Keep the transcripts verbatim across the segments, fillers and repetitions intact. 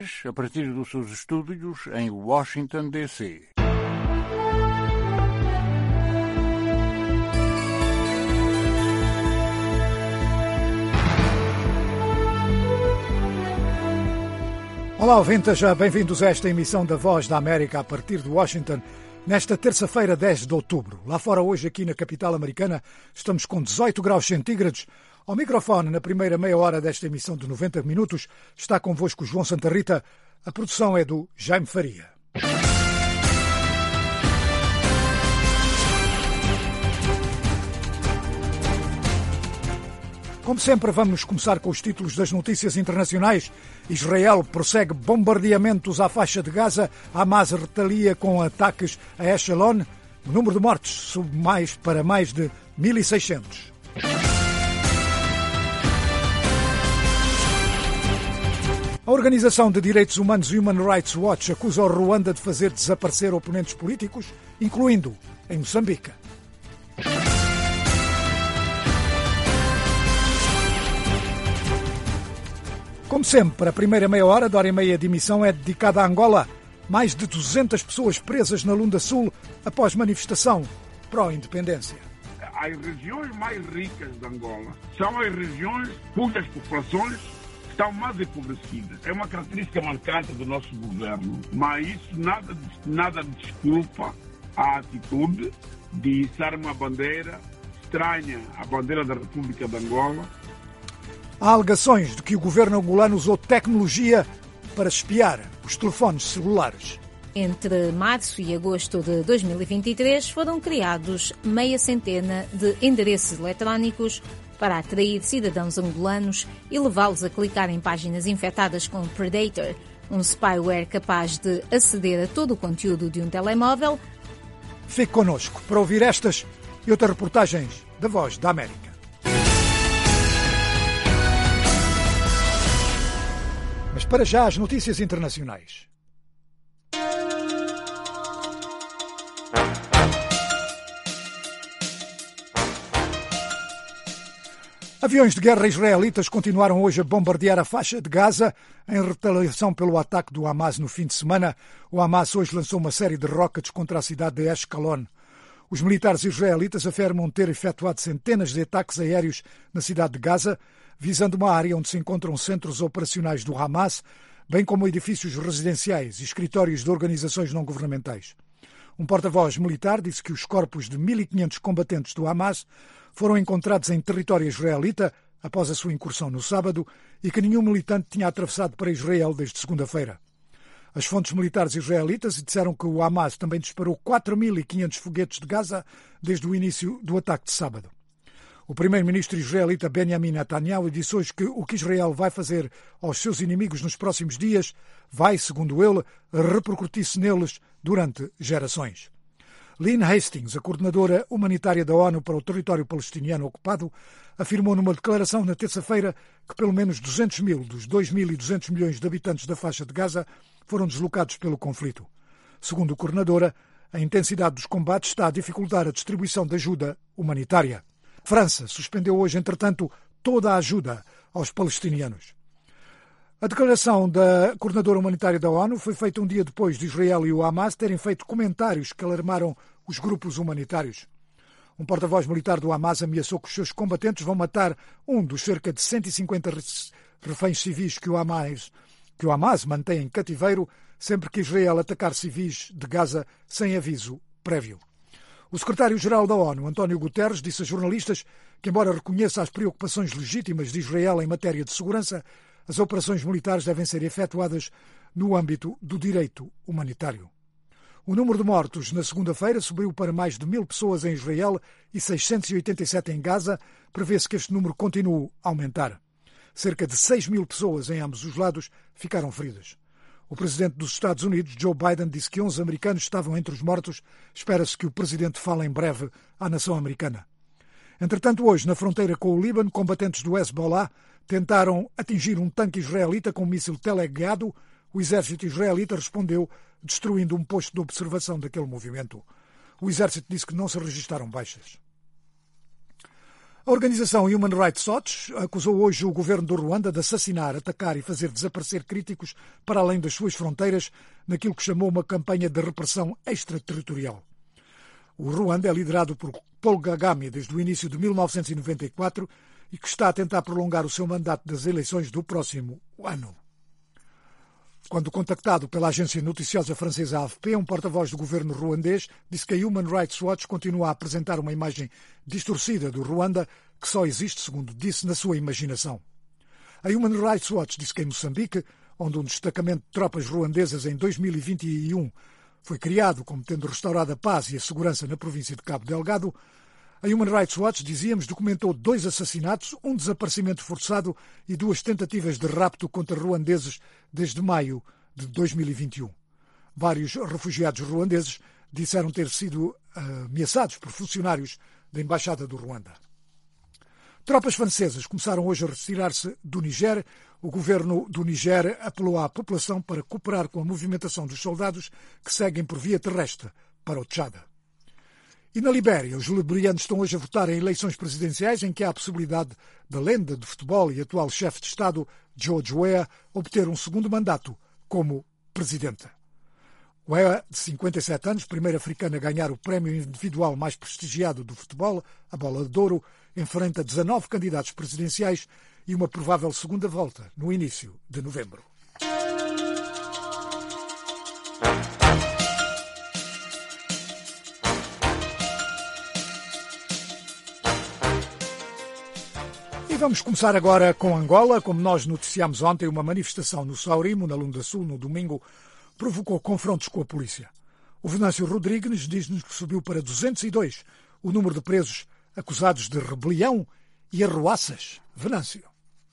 a partir dos seus estúdios em Washington, D C Olá, ouvintes, bem-vindos a esta emissão da Voz da América a partir de Washington, nesta terça-feira, dez de outubro. Lá fora, hoje, aqui na capital americana, estamos com dezoito graus centígrados. Ao microfone, na primeira meia hora desta emissão de noventa minutos, está convosco João Santa Rita. A produção é do Jaime Faria. Como sempre, vamos começar com os títulos das notícias internacionais. Israel prossegue bombardeamentos à faixa de Gaza. Hamas retalia com ataques a Echelon. O número de mortes sube mais para mais de mil e seiscentos. A Organização de Direitos Humanos Human Rights Watch acusa o Ruanda de fazer desaparecer oponentes políticos, incluindo em Moçambique. Como sempre, a primeira meia hora, da hora e meia de emissão, é dedicada a Angola. Mais de duzentas pessoas presas na Lunda Sul após manifestação pró-independência. As regiões mais ricas de Angola são as regiões cujas populações estão mais empobrecidas. É uma característica marcante do nosso governo, mas isso nada, nada desculpa a atitude de içar uma bandeira estranha, a bandeira da República de Angola. Há alegações de que o governo angolano usou tecnologia para espiar os telefones celulares. Entre março e agosto de dois mil e vinte e três foram criados meia centena de endereços eletrónicos para atrair cidadãos angolanos e levá-los a clicar em páginas infectadas com Predator, um spyware capaz de aceder a todo o conteúdo de um telemóvel. Fique connosco para ouvir estas e outras reportagens da Voz da América. Mas para já as notícias internacionais. Aviões de guerra israelitas continuaram hoje a bombardear a faixa de Gaza em retaliação pelo ataque do Hamas no fim de semana. O Hamas hoje lançou uma série de rockets contra a cidade de Ashkelon. Os militares israelitas afirmam ter efetuado centenas de ataques aéreos na cidade de Gaza, visando uma área onde se encontram centros operacionais do Hamas, bem como edifícios residenciais e escritórios de organizações não governamentais. Um porta-voz militar disse que os corpos de mil e quinhentos combatentes do Hamas foram encontrados em território israelita após a sua incursão no sábado e que nenhum militante tinha atravessado para Israel desde segunda-feira. As fontes militares israelitas disseram que o Hamas também disparou quatro mil e quinhentos foguetes de Gaza desde o início do ataque de sábado. O primeiro-ministro israelita Benjamin Netanyahu disse hoje que o que Israel vai fazer aos seus inimigos nos próximos dias vai, segundo ele, repercutir-se neles durante gerações. Lynn Hastings, a coordenadora humanitária da ONU para o território palestiniano ocupado, afirmou numa declaração na terça-feira que pelo menos duzentos mil dos dois mil e duzentos milhões de habitantes da faixa de Gaza foram deslocados pelo conflito. Segundo a coordenadora, a intensidade dos combates está a dificultar a distribuição de ajuda humanitária. França suspendeu hoje, entretanto, toda a ajuda aos palestinianos. A declaração da coordenadora humanitária da ONU foi feita um dia depois de Israel e o Hamas terem feito comentários que alarmaram os grupos humanitários. Um porta-voz militar do Hamas ameaçou que os seus combatentes vão matar um dos cerca de cento e cinquenta reféns civis que o Hamas, que o Hamas mantém em cativeiro sempre que Israel atacar civis de Gaza sem aviso prévio. O secretário-geral da ONU, António Guterres, disse a jornalistas que, embora reconheça as preocupações legítimas de Israel em matéria de segurança, as operações militares devem ser efetuadas no âmbito do direito humanitário. O número de mortos na segunda-feira subiu para mais de mil pessoas em Israel e seiscentos e oitenta e sete em Gaza. Prevê-se que este número continue a aumentar. Cerca de seis mil pessoas em ambos os lados ficaram feridas. O presidente dos Estados Unidos, Joe Biden, disse que onze americanos estavam entre os mortos. Espera-se que o presidente fale em breve à nação americana. Entretanto, hoje, na fronteira com o Líbano, combatentes do Hezbollah tentaram atingir um tanque israelita com um míssil teleguiado. O exército israelita respondeu destruindo um posto de observação daquele movimento. O exército disse que não se registaram baixas. A organização Human Rights Watch acusou hoje o governo do Ruanda de assassinar, atacar e fazer desaparecer críticos para além das suas fronteiras naquilo que chamou uma campanha de repressão extraterritorial. O Ruanda é liderado por Paul Kagame desde o início de mil novecentos e noventa e quatro e que está a tentar prolongar o seu mandato das eleições do próximo ano. Quando contactado pela agência noticiosa francesa A F P, um porta-voz do governo ruandês disse que a Human Rights Watch continua a apresentar uma imagem distorcida do Ruanda que só existe, segundo disse, na sua imaginação. A Human Rights Watch disse que em Moçambique, onde um destacamento de tropas ruandesas em dois mil e vinte e um foi criado como tendo restaurado a paz e a segurança na província de Cabo Delgado, a Human Rights Watch, dizíamos, documentou dois assassinatos, um desaparecimento forçado e duas tentativas de rapto contra ruandeses desde maio de dois mil e vinte e um. Vários refugiados ruandeses disseram ter sido ameaçados por funcionários da Embaixada do Ruanda. Tropas francesas começaram hoje a retirar-se do Niger. O governo do Niger apelou à população para cooperar com a movimentação dos soldados que seguem por via terrestre para o Tchad. E na Libéria, os liberianos estão hoje a votar em eleições presidenciais em que há a possibilidade da lenda de futebol e atual chefe de Estado, George Weah, obter um segundo mandato como presidente. Weah, de cinquenta e sete anos, primeiro africano a ganhar o prémio individual mais prestigiado do futebol, a Bola de Ouro, enfrenta dezanove candidatos presidenciais e uma provável segunda volta no início de novembro. Vamos começar agora com Angola. Como nós noticiámos ontem, uma manifestação no Saurimo, na Lunda Sul, no domingo, provocou confrontos com a polícia. O Venâncio Rodrigues diz-nos que subiu para duzentos e dois o número de presos acusados de rebelião e arruaças. Venâncio.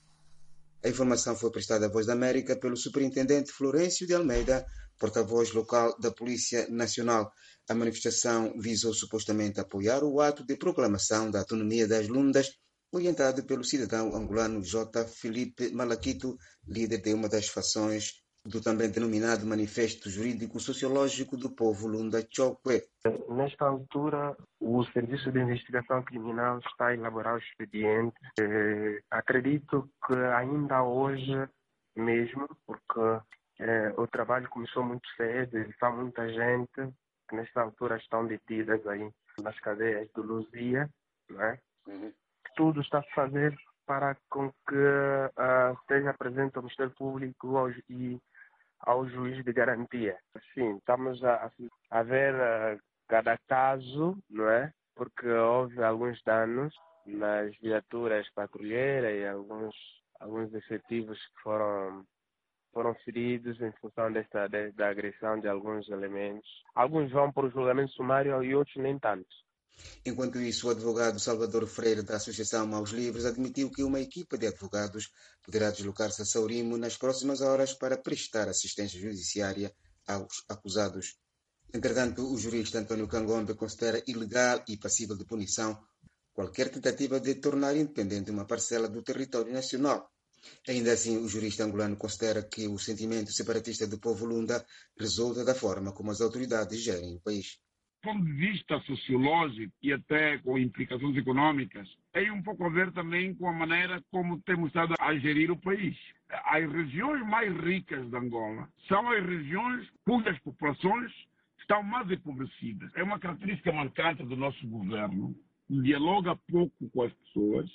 A informação foi prestada à Voz da América pelo superintendente Florencio de Almeida, porta-voz local da Polícia Nacional. A manifestação visou supostamente apoiar o ato de proclamação da autonomia das Lundas, orientado pelo cidadão angolano J. Felipe Malaquito, líder de uma das fações do também denominado Manifesto Jurídico-Sociológico do Povo Lunda Chokwe. Nesta altura, o Serviço de Investigação Criminal está a elaborar o expediente. Eh, acredito que ainda hoje mesmo, porque eh, o trabalho começou muito cedo e há muita gente que nesta altura estão detidas aí nas cadeias do Luzia, não é? Uhum. Tudo está a fazer para com que uh, esteja presente ao Ministério Público ao, e ao juiz de garantia. Sim, estamos a, a ver uh, cada caso, não é? Porque houve alguns danos nas viaturas patrulheiras e alguns, alguns efetivos que foram, foram feridos em função desta, de, da agressão de alguns elementos. Alguns vão para o julgamento sumário e outros nem tanto. Enquanto isso, o advogado Salvador Freire, da Associação Maus Livres, admitiu que uma equipa de advogados poderá deslocar-se a Saurimo nas próximas horas para prestar assistência judiciária aos acusados. Entretanto, o jurista António Cangombe considera ilegal e passível de punição qualquer tentativa de tornar independente uma parcela do território nacional. Ainda assim, o jurista angolano considera que o sentimento separatista do povo Lunda resulta da forma como as autoridades gerem o país. Do ponto de vista sociológico e até com implicações econômicas, tem um pouco a ver também com a maneira como temos estado a gerir o país. As regiões mais ricas de Angola são as regiões cujas populações estão mais empobrecidas. É uma característica marcante do nosso governo. Dialoga pouco com as pessoas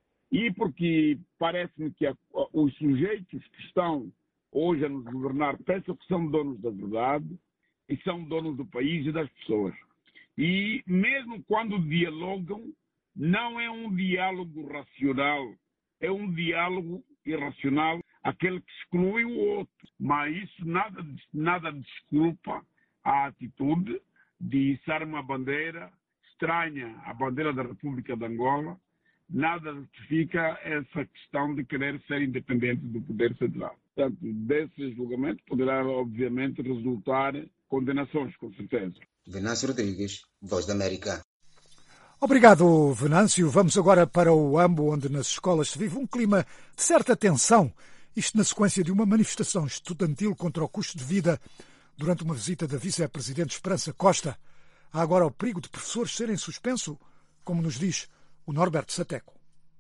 e porque parece-me que a, os sujeitos que estão hoje a nos governar pensam que são donos da verdade e são donos do país e das pessoas. E mesmo quando dialogam, não é um diálogo racional, é um diálogo irracional, aquele que exclui o outro. Mas isso nada, nada desculpa a atitude de içar uma bandeira estranha, a bandeira da República de Angola, nada justifica essa questão de querer ser independente do poder federal. Portanto, desse julgamento poderá, obviamente, resultar condenações, com certeza. Venâncio Rodrigues, Voz da América. Obrigado, Venâncio. Vamos agora para o Ambo, onde nas escolas se vive um clima de certa tensão. Isto na sequência de uma manifestação estudantil contra o custo de vida durante uma visita da vice-presidente Esperança Costa. Há agora o perigo de professores serem suspensos, como nos diz o Norberto Sateco.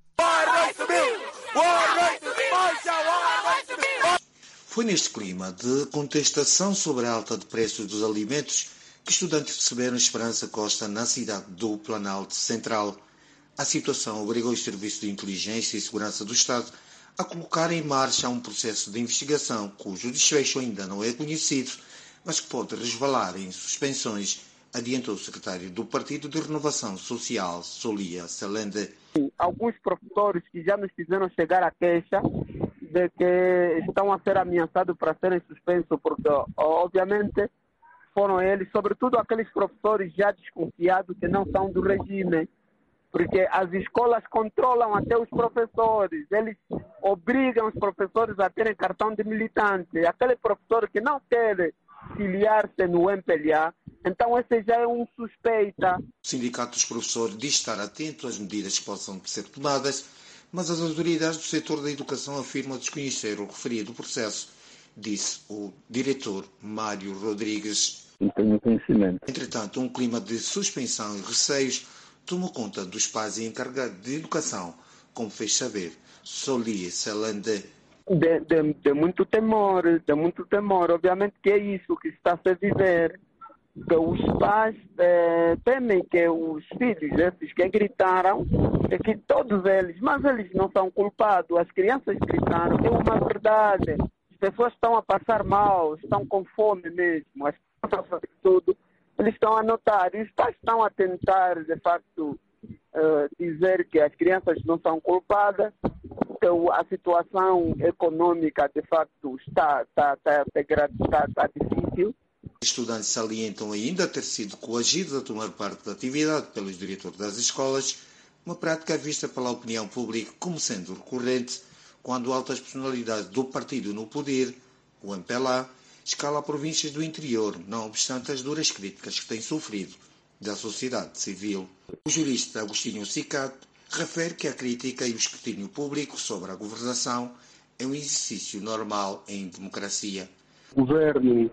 Foi neste clima de contestação sobre a alta de preços dos alimentos que estudantes receberam Esperança Costa na cidade do Planalto Central. A situação obrigou os serviços de inteligência e segurança do Estado a colocar em marcha um processo de investigação cujo desfecho ainda não é conhecido, mas que pode resvalar em suspensões, adiantou o secretário do Partido de Renovação Social, Solia Salende. Alguns professores que já nos fizeram chegar a queixa de que estão a ser ameaçados para serem suspensos, porque, obviamente, foram eles, sobretudo aqueles professores já desconfiados que não são do regime, porque as escolas controlam até os professores, eles obrigam os professores a terem cartão de militante. Aquele professor que não quer filiar-se no M P L A, então esse já é um suspeita. O Sindicato dos Professores diz estar atento às medidas que possam ser tomadas, mas as autoridades do setor da educação afirmam desconhecer o referido processo, disse o diretor Mário Rodrigues. Não tenho conhecimento. Entretanto, um clima de suspensão e receios tomou conta dos pais e encarregados de educação, como fez saber Solie Salende. De, de, de muito temor, de muito temor. Obviamente que é isso que está a se viver. Que os pais eh, temem que os filhos, esses que gritaram, é que todos eles, mas eles não são culpados. As crianças gritaram, é uma verdade. As pessoas estão a passar mal, estão com fome mesmo. As pessoas fazem tudo. Eles estão a notar, e os pais estão a tentar, de facto, uh, dizer que as crianças não são culpadas, que a situação econômica, de facto, está, está, está, está, está difícil. Estudantes salientam ainda ter sido coagidos a tomar parte da atividade pelos diretores das escolas, uma prática vista pela opinião pública como sendo recorrente quando altas personalidades do partido no poder, o M P L A, escala províncias do interior, não obstante as duras críticas que tem sofrido da sociedade civil. O jurista Agostinho Cicato refere que a crítica e o escrutínio público sobre a governação é um exercício normal em democracia. O governo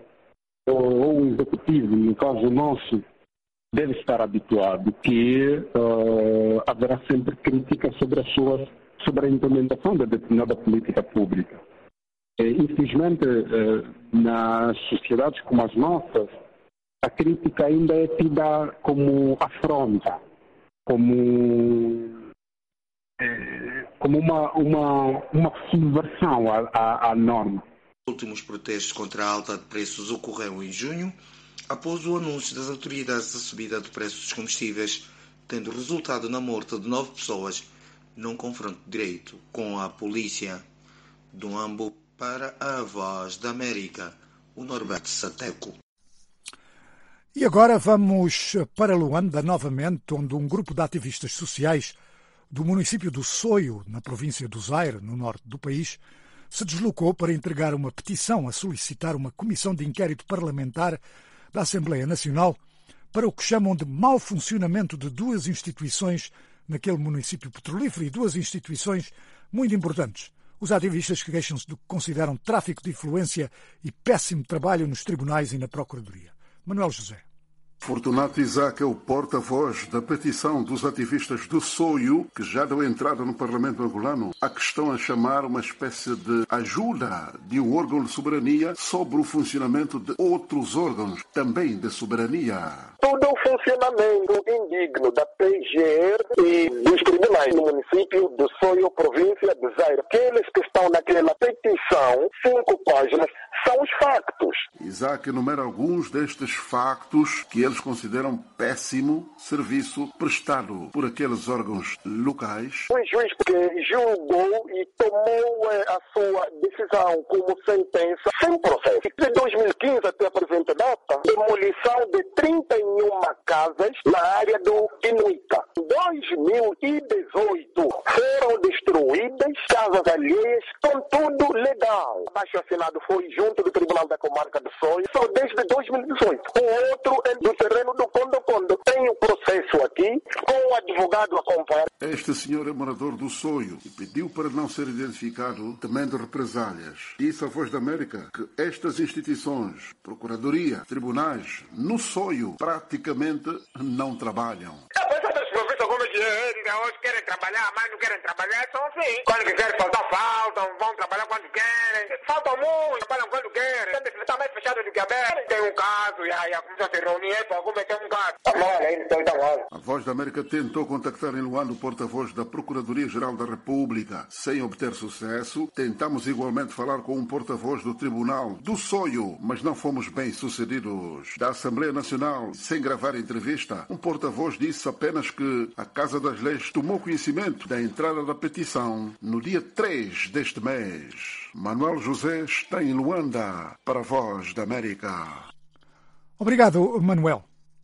ou o executivo, no caso nosso, deve estar habituado que uh, haverá sempre crítica sobre, as suas, sobre a implementação da determinada política pública. Infelizmente, nas sociedades como as nossas, a crítica ainda é tida como afronta, como, como uma, uma, uma subversão à, à, à norma. Os últimos protestos contra a alta de preços ocorreram em junho, após o anúncio das autoridades da subida de preços dos combustíveis, tendo resultado na morte de nove pessoas num confronto direto com a polícia. Do Ambo, para a Voz da América, o Norberto Sateco. E agora vamos para Luanda, novamente, onde um grupo de ativistas sociais do município do Soio, na província do Zaire, no norte do país, se deslocou para entregar uma petição a solicitar uma comissão de inquérito parlamentar da Assembleia Nacional para o que chamam de mau funcionamento de duas instituições naquele município petrolífero e duas instituições muito importantes. Os ativistas que queixam-se do que consideram tráfico de influência e péssimo trabalho nos tribunais e na Procuradoria. Manuel José. Fortunato Isaac é o porta-voz da petição dos ativistas do Soio, que já deu entrada no Parlamento angolano, a que estão a chamar uma espécie de ajuda de um órgão de soberania sobre o funcionamento de outros órgãos também de soberania. Todo o funcionamento indigno da P G R e dos tribunais no município do Soio, província de Zaire. Aqueles que estão naquela petição, cinco páginas, são os factos. Isaac enumera alguns destes factos que eles consideram péssimo serviço prestado por aqueles órgãos locais. O juiz que julgou e tomou a sua decisão como sentença sem processo. De dois mil e quinze até a presente data, demolição de trinta e uma casas na área do Inuita. Em dois mil e dezoito foram destruídas casas alheias com tudo legal. O abaixo assinado foi junto do Tribunal da Comarca do Soio, só desde dois mil e dezoito. O outro é do terreno do Condo Condo. Tem o processo aqui, com o advogado a acompanhar. Este senhor é morador do Soio e pediu para não ser identificado, temendo represálias. Disse à Voz da América que estas instituições, Procuradoria, tribunais, no Soio, praticamente não trabalham. A pessoa das províncias como que é, querem trabalhar, mais não querem trabalhar, são assim. Quando quiserem faltar, faltam, vão trabalhar quando querem. Faltam muito, trabalham quando querem. Está mais fechado do que aberto. Tem um caso, e aí começa a se reunir para cometer um caso. Está mal, ainda está mal. A Voz da América tentou contactar em Luanda o porta-voz da Procuradoria-Geral da República. Sem obter sucesso, tentamos igualmente falar com um porta-voz do Tribunal do Soio, mas não fomos bem sucedidos. Da Assembleia Nacional, sem gravar entrevista, um porta-voz disse apenas que a Casa das Leis tomou conhecimento da entrada da petição no dia três deste mês. Manuel José está em Luanda para a Voz da América. Obrigado, Manuel.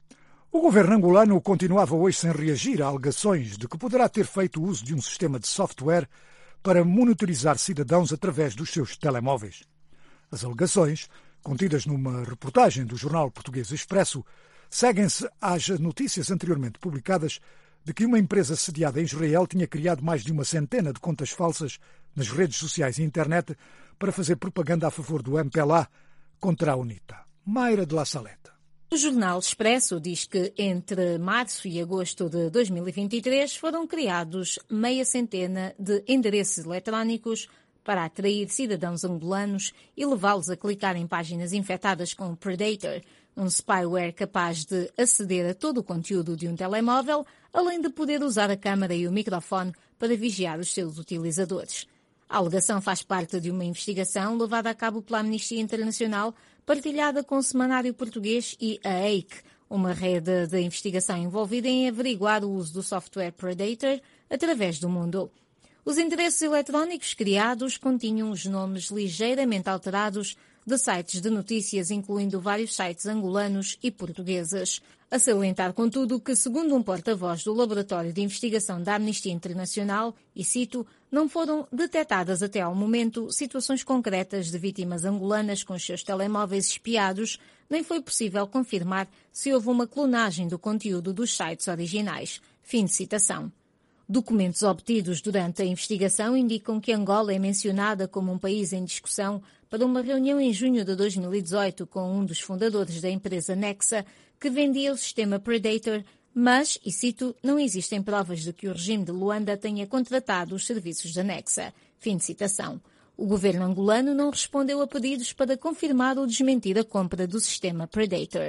O governo angolano continuava hoje sem reagir a alegações de que poderá ter feito uso de um sistema de software para monitorizar cidadãos através dos seus telemóveis. As alegações, contidas numa reportagem do jornal português Expresso, seguem-se às notícias anteriormente publicadas de que uma empresa sediada em Israel tinha criado mais de uma centena de contas falsas nas redes sociais e internet para fazer propaganda a favor do M P L A contra a UNITA. Mayra de La Saleta. O jornal Expresso diz que entre março e agosto de dois mil e vinte e três foram criados meia centena de endereços eletrónicos para atrair cidadãos angolanos e levá-los a clicar em páginas infectadas com o Predator, um spyware capaz de aceder a todo o conteúdo de um telemóvel, além de poder usar a câmara e o microfone para vigiar os seus utilizadores. A alegação faz parte de uma investigação levada a cabo pela Amnistia Internacional, partilhada com o Semanário Português e a E I C, uma rede de investigação envolvida em averiguar o uso do software Predator através do mundo. Os endereços eletrónicos criados continham os nomes ligeiramente alterados de sites de notícias, incluindo vários sites angolanos e portugueses. A salientar, contudo, que, segundo um porta-voz do Laboratório de Investigação da Amnistia Internacional, e cito, não foram detectadas até ao momento situações concretas de vítimas angolanas com os seus telemóveis espiados, nem foi possível confirmar se houve uma clonagem do conteúdo dos sites originais. Fim de citação. Documentos obtidos durante a investigação indicam que Angola é mencionada como um país em discussão para uma reunião em junho de dois mil e dezoito com um dos fundadores da empresa Nexa, que vendia o sistema Predator, mas, e cito, não existem provas de que o regime de Luanda tenha contratado os serviços da Nexa. Fim de citação. O governo angolano não respondeu a pedidos para confirmar ou desmentir a compra do sistema Predator.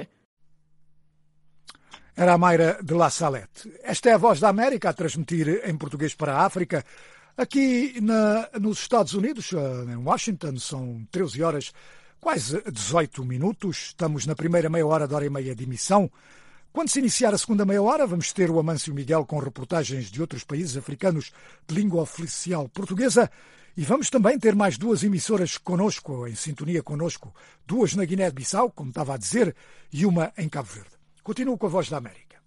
Era a Mayra de La Salete. Esta é a Voz da América a transmitir em português para a África. Aqui na, nos Estados Unidos, em Washington, são treze horas, quase dezoito minutos. Estamos na primeira meia hora, da hora e meia de emissão. Quando se iniciar a segunda meia hora, vamos ter o Amâncio Miguel com reportagens de outros países africanos de língua oficial portuguesa. E vamos também ter mais duas emissoras conosco, em sintonia conosco. Duas na Guiné-Bissau, como estava a dizer, e uma em Cabo Verde. Continuo com a Voz da América.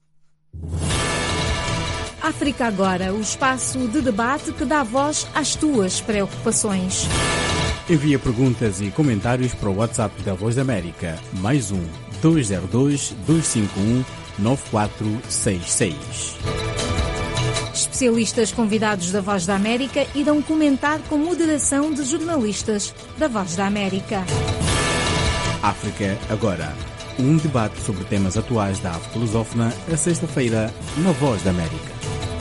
África Agora, o espaço de debate que dá voz às tuas preocupações. Envia perguntas e comentários para o WhatsApp da Voz da América, mais um, dois zero dois, dois cinco um, nove quatro seis seis. Especialistas convidados da Voz da América irão comentar com moderação de jornalistas da Voz da América. África Agora. Um debate sobre temas atuais da África lusófona, a sexta-feira, na Voz da América.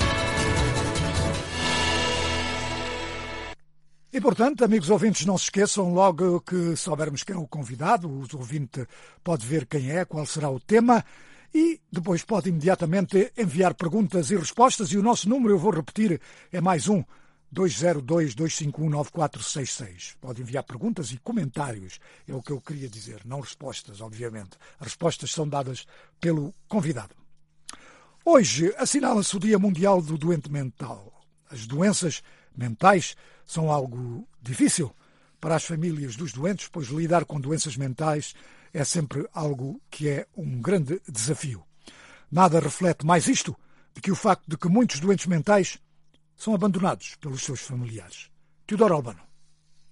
E, portanto, amigos ouvintes, não se esqueçam, logo que soubermos quem é o convidado, o ouvinte pode ver quem é, qual será o tema, e depois pode imediatamente enviar perguntas e respostas, e o nosso número, eu vou repetir, é mais um, dois zero dois, dois cinco um, nove quatro seis seis. Pode enviar perguntas e comentários, é o que eu queria dizer, não respostas, obviamente. As respostas são dadas pelo convidado. Hoje assinala-se o Dia Mundial do Doente Mental. As doenças mentais são algo difícil para as famílias dos doentes, pois lidar com doenças mentais é sempre algo que é um grande desafio. Nada reflete mais isto do que o facto de que muitos doentes mentais são abandonados pelos seus familiares. Teodoro Albano.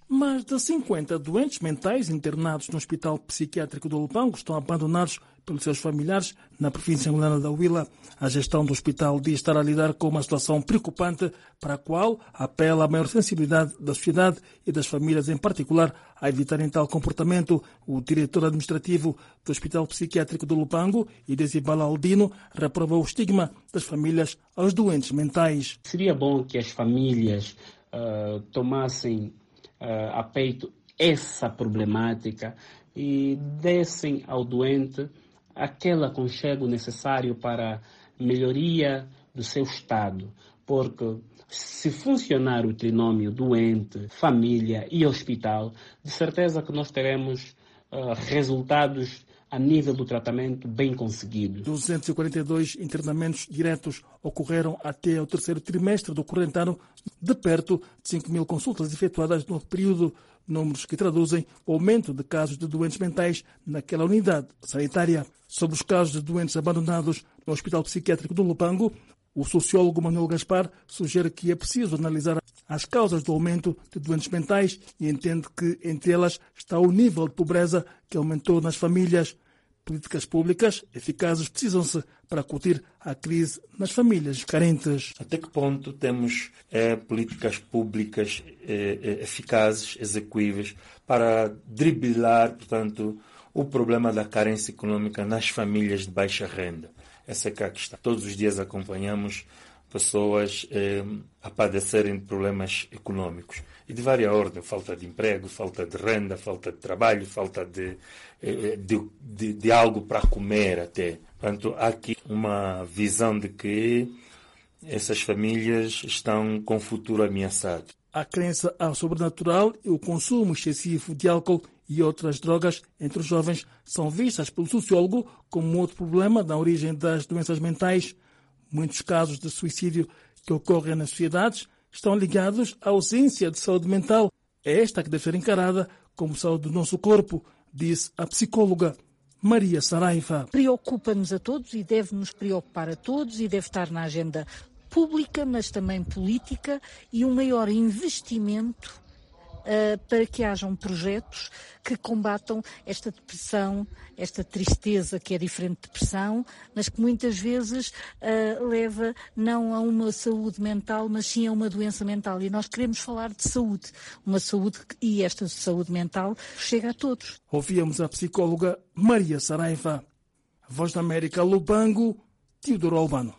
Mais de cinquenta doentes mentais internados no Hospital Psiquiátrico do Lupango estão abandonados pelos seus familiares na província angolana da Huila. A gestão do hospital diz estar a lidar com uma situação preocupante para a qual apela a maior sensibilidade da sociedade e das famílias em particular a evitarem tal comportamento. O diretor administrativo do Hospital Psiquiátrico do Lupango, Idesibala Aldino, reprovou o estigma das famílias aos doentes mentais. Seria bom que as famílias uh, tomassem uh, a peito essa problemática e dessem ao doente aquele aconchego necessário para melhoria do seu estado, porque se funcionar o trinômio doente, família e hospital, de certeza que nós teremos uh, resultados a nível do tratamento bem conseguidos. duzentos e quarenta e dois internamentos diretos ocorreram até o terceiro trimestre do corrente ano, de perto de cinco mil consultas efetuadas no período, números que traduzem o aumento de casos de doentes mentais naquela unidade sanitária. Sobre os casos de doentes abandonados no Hospital Psiquiátrico do Lupango, o sociólogo Manuel Gaspar sugere que é preciso analisar as causas do aumento de doentes mentais e entende que entre elas está o nível de pobreza que aumentou nas famílias. Políticas públicas eficazes precisam-se para acutir a crise nas famílias carentes. Até que ponto temos é, políticas públicas é, eficazes, execuíveis, para driblar, portanto, o problema da carência econômica nas famílias de baixa renda? Essa é que é a questão. Todos os dias acompanhamos pessoas eh, a padecerem de problemas econômicos e de várias ordens, falta de emprego, falta de renda, falta de trabalho, falta de, eh, de, de, de algo para comer até. Portanto, há aqui uma visão de que essas famílias estão com o futuro ameaçado. A crença ao sobrenatural e o consumo excessivo de álcool e outras drogas entre os jovens são vistas pelo sociólogo como outro problema da origem das doenças mentais. Muitos casos de suicídio que ocorrem nas sociedades estão ligados à ausência de saúde mental. É esta que deve ser encarada como saúde do nosso corpo, diz a psicóloga Maria Saraiva. Preocupa-nos a todos e deve-nos preocupar a todos e deve estar na agenda pública, mas também política, e um maior investimento Uh, para que hajam projetos que combatam esta depressão, esta tristeza que é diferente de depressão, mas que muitas vezes uh, leva não a uma saúde mental, mas sim a uma doença mental. E nós queremos falar de saúde, uma saúde, e esta saúde mental chega a todos. Ouvíamos a psicóloga Maria Saraiva. Voz da América, Lupango, Teodoro Albano.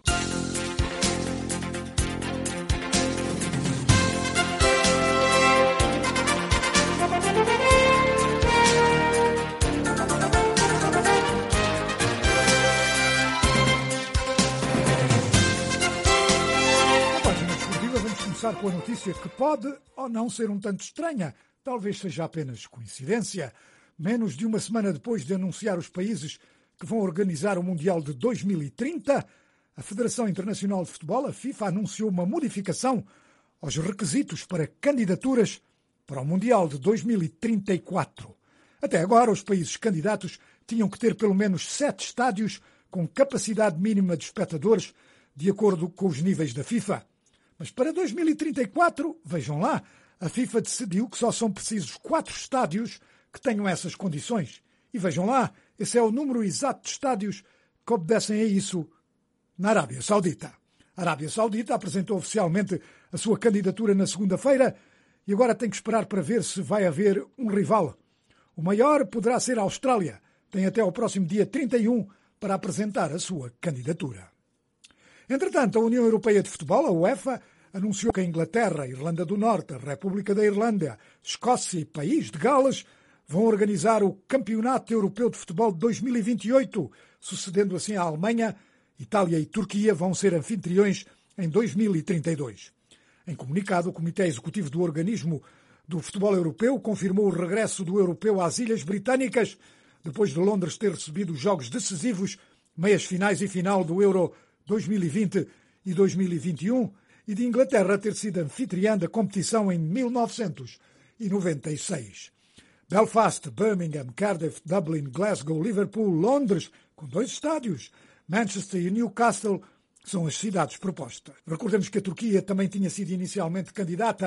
Com a notícia que pode ou não ser um tanto estranha, talvez seja apenas coincidência. Menos de uma semana depois de anunciar os países que vão organizar o Mundial de dois mil e trinta, a Federação Internacional de Futebol, a FIFA, anunciou uma modificação aos requisitos para candidaturas para o Mundial de dois mil e trinta e quatro. Até agora, os países candidatos tinham que ter pelo menos sete estádios com capacidade mínima de espectadores, de acordo com os níveis da FIFA. Mas para dois mil e trinta e quatro, vejam lá, a FIFA decidiu que só são precisos quatro estádios que tenham essas condições. E vejam lá, esse é o número exato de estádios que obedecem a isso na Arábia Saudita. A Arábia Saudita apresentou oficialmente a sua candidatura na segunda-feira e agora tem que esperar para ver se vai haver um rival. O maior poderá ser a Austrália. Tem até ao próximo dia trinta e um para apresentar a sua candidatura. Entretanto, a União Europeia de Futebol, a UEFA, anunciou que a Inglaterra, a Irlanda do Norte, a República da Irlanda, Escócia e País de Gales vão organizar o Campeonato Europeu de Futebol de dois mil e vinte e oito, sucedendo assim a Alemanha, Itália e Turquia vão ser anfitriões em dois mil e trinta e dois. Em comunicado, o Comitê Executivo do Organismo do Futebol Europeu confirmou o regresso do europeu às Ilhas Britânicas, depois de Londres ter recebido os jogos decisivos, meias finais e final do Euro dois mil e vinte e dois mil e vinte e um, e de Inglaterra ter sido anfitriã da competição em mil novecentos e noventa e seis. Belfast, Birmingham, Cardiff, Dublin, Glasgow, Liverpool, Londres, com dois estádios, Manchester e Newcastle são as cidades propostas. Recordemos que a Turquia também tinha sido inicialmente candidata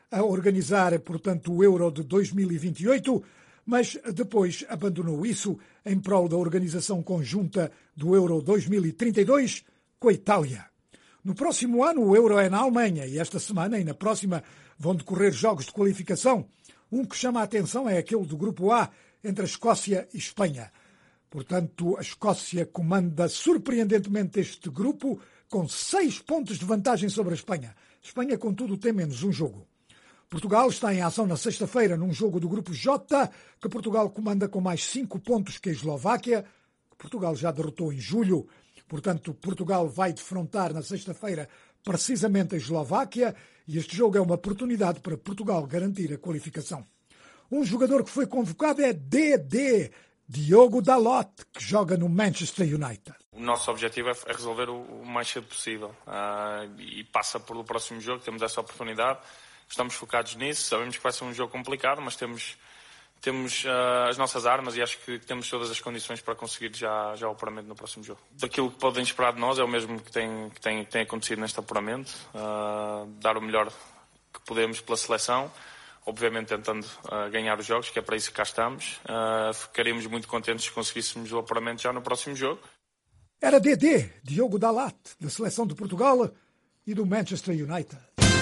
a organizar, portanto, o Euro de dois mil e vinte e oito, mas depois abandonou isso em prol da organização conjunta do Euro dois mil e trinta e dois com a Itália. No próximo ano o Euro é na Alemanha e esta semana e na próxima vão decorrer jogos de qualificação. Um que chama a atenção é aquele do Grupo A entre a Escócia e Espanha. Portanto, a Escócia comanda surpreendentemente este grupo com seis pontos de vantagem sobre a Espanha. A Espanha, contudo, tem menos um jogo. Portugal está em ação na sexta-feira num jogo do Grupo J, que Portugal comanda com mais cinco pontos que a Eslováquia, que Portugal já derrotou em julho. Portanto, Portugal vai defrontar na sexta-feira precisamente a Eslováquia e este jogo é uma oportunidade para Portugal garantir a qualificação. Um jogador que foi convocado é D D, Diogo Dalot, que joga no Manchester United. O nosso objetivo é resolver o mais cedo possível uh, e passa pelo próximo jogo, temos essa oportunidade, estamos focados nisso, sabemos que vai ser um jogo complicado, mas temos, temos uh, as nossssas armas e acho que temos todas as condições para conseguir já, já o apuramento no próximo jogo. Daquilo que podem esperar de nós é o mesmo que tem, que tem, que tem acontecido neste apuramento, uh, dar o melhor que podemos pela seleção, obviamente tentando uh, ganhar os jogos, que é para isso que cá estamos. Uh, ficaríamos muito contentes se conseguíssemos o apuramento já no próximo jogo. Era D D, Diogo Dalot, da seleção de Portugal e do Manchester United.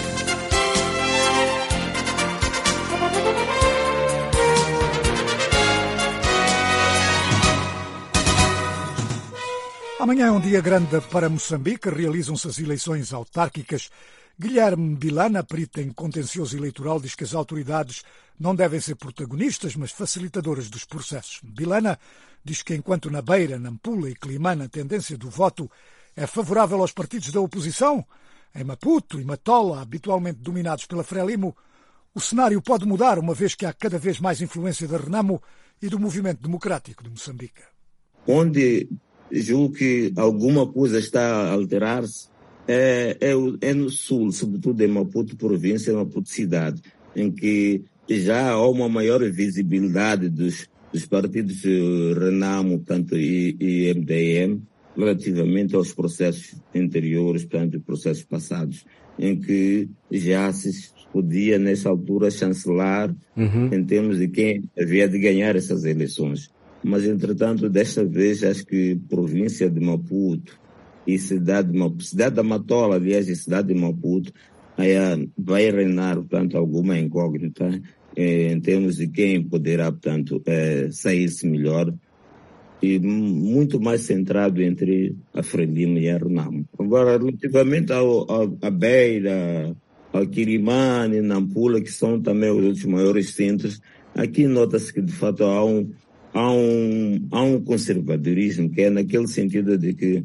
Amanhã é um dia grande para Moçambique. Realizam-se as eleições autárquicas. Guilherme Bilana, perito em contencioso eleitoral, diz que as autoridades não devem ser protagonistas, mas facilitadoras dos processos. Bilana diz que enquanto na Beira, Nampula e Climane a tendência do voto é favorável aos partidos da oposição, em Maputo e Matola, habitualmente dominados pela Frelimo, o cenário pode mudar, uma vez que há cada vez mais influência da Renamo e do movimento democrático de Moçambique. Onde julgo que alguma coisa está a alterar-se é, é, é no sul, sobretudo em Maputo província, Maputo cidade, em que já há uma maior visibilidade dos, dos partidos Renamo, tanto e, e M D M, relativamente aos processos anteriores, portanto, processos passados, em que já se podia, nessa altura, chancelar uhum. em termos de quem havia de ganhar essas eleições. Mas, entretanto, desta vez, acho que província de Maputo e cidade de Maputo, cidade da Matola, aliás, e cidade de Maputo, vai reinar, portanto, alguma incógnita eh, em termos de quem poderá, portanto, eh, sair-se melhor e muito mais centrado entre a Frelimo e a Renamo. Agora, relativamente ao, ao, à Beira, ao Quirimane, Nampula, que são também os outros maiores centros, aqui nota-se que, de fato, há um, há um, há um conservadorismo, que é naquele sentido de que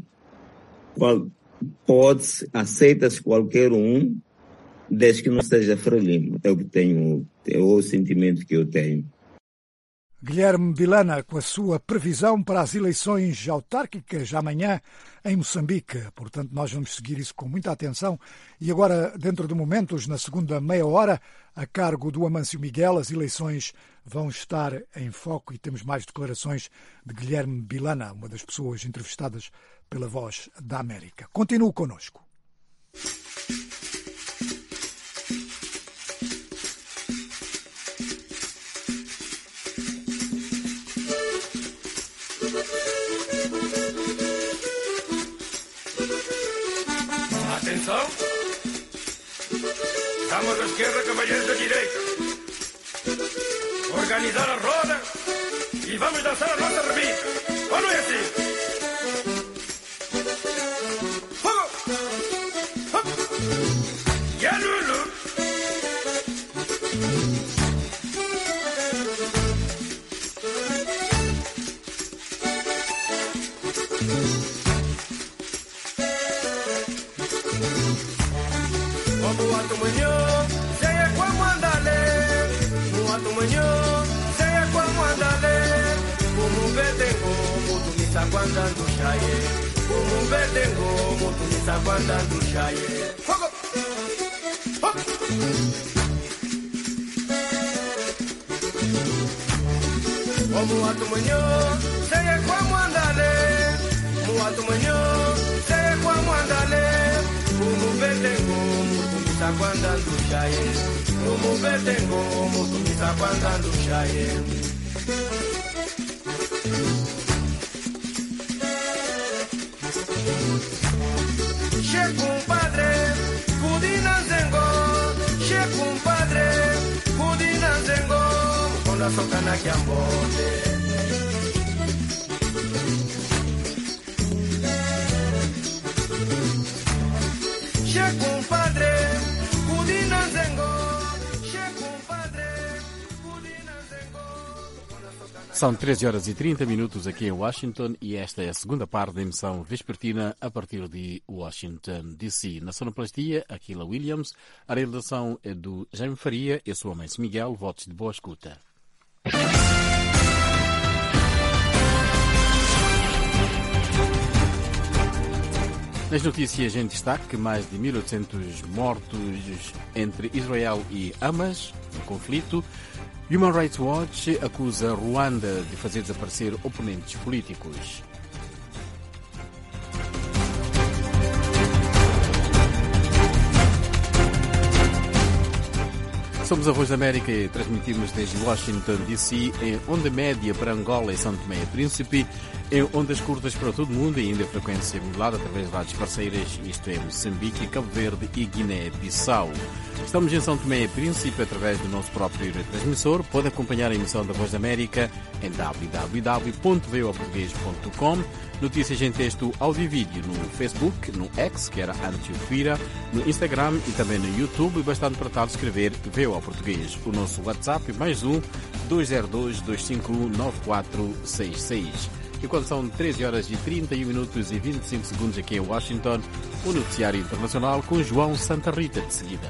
pode-se, aceita-se qualquer um, desde que não seja Frelimo. É o que tenho, é o sentimento que eu tenho. Guilherme Bilana, com a sua previsão para as eleições autárquicas amanhã em Moçambique. Portanto, nós vamos seguir isso com muita atenção. E agora, dentro de momentos, na segunda meia hora, a cargo do Amâncio Miguel, as eleições vão estar em foco e temos mais declarações de Guilherme Bilana, uma das pessoas entrevistadas pela Voz da América. Continue connosco. Atenção! Estamos à esquerda, cavalheiros da direita. Organizar a roda e vamos dançar a nossa revista. Ou não é assim? Fogo! Hop! E a Lulu! Muatu manhã, seja como andale. Muatu manhã, seja como andale. Como betengo, mutu mi saguandando chaye. Como betengo, mutu mi saguandando chaye. Fogo! Hop! Muatu manhã, seja como andale. Muatu manhã, seja como andale. Como betengo, quando chaye, como betengo, mutu misa quando chaye. Che compadre, Kudina Zengo, che compadre, Kudina Zengo, con la socana que ambote. Che compadre, Kudina Zengo, che compadre, Kudina Zengo. São treze horas e trinta minutos aqui em Washington e esta é a segunda parte da emissão vespertina a partir de Washington, D C. Na sonoplastia, Aquila Williams, a realização é do Jaime Faria e a sua mãe Miguel, votos de boa escuta. Nas notícias em destaque, mais de mil e oitocentos mortos entre Israel e Hamas, no conflito. Human Rights Watch acusa Ruanda de fazer desaparecer oponentes políticos. Somos a Voz da América e transmitimos desde Washington, D C, em onda média para Angola e São Tomé e Príncipe, em ondas curtas para todo o mundo e ainda frequência modulada através de rádios parceiras, isto é Moçambique, Cabo Verde e Guiné-Bissau. Estamos em São Tomé e Príncipe através do nosso próprio transmissor. Pode acompanhar a emissão da Voz da América em w w w ponto v o a português ponto com. Notícias em texto, áudio e vídeo no Facebook, no X, que era antes o Twitter, no Instagram e também no YouTube. E bastante para tal escrever V O A Português. O nosso WhatsApp é mais um dois zero dois, dois cinco um, nove quatro seis seis. E quando são treze horas e trinta e um minutos e vinte e cinco segundos aqui em Washington, o noticiário internacional com João Santa Rita de seguida.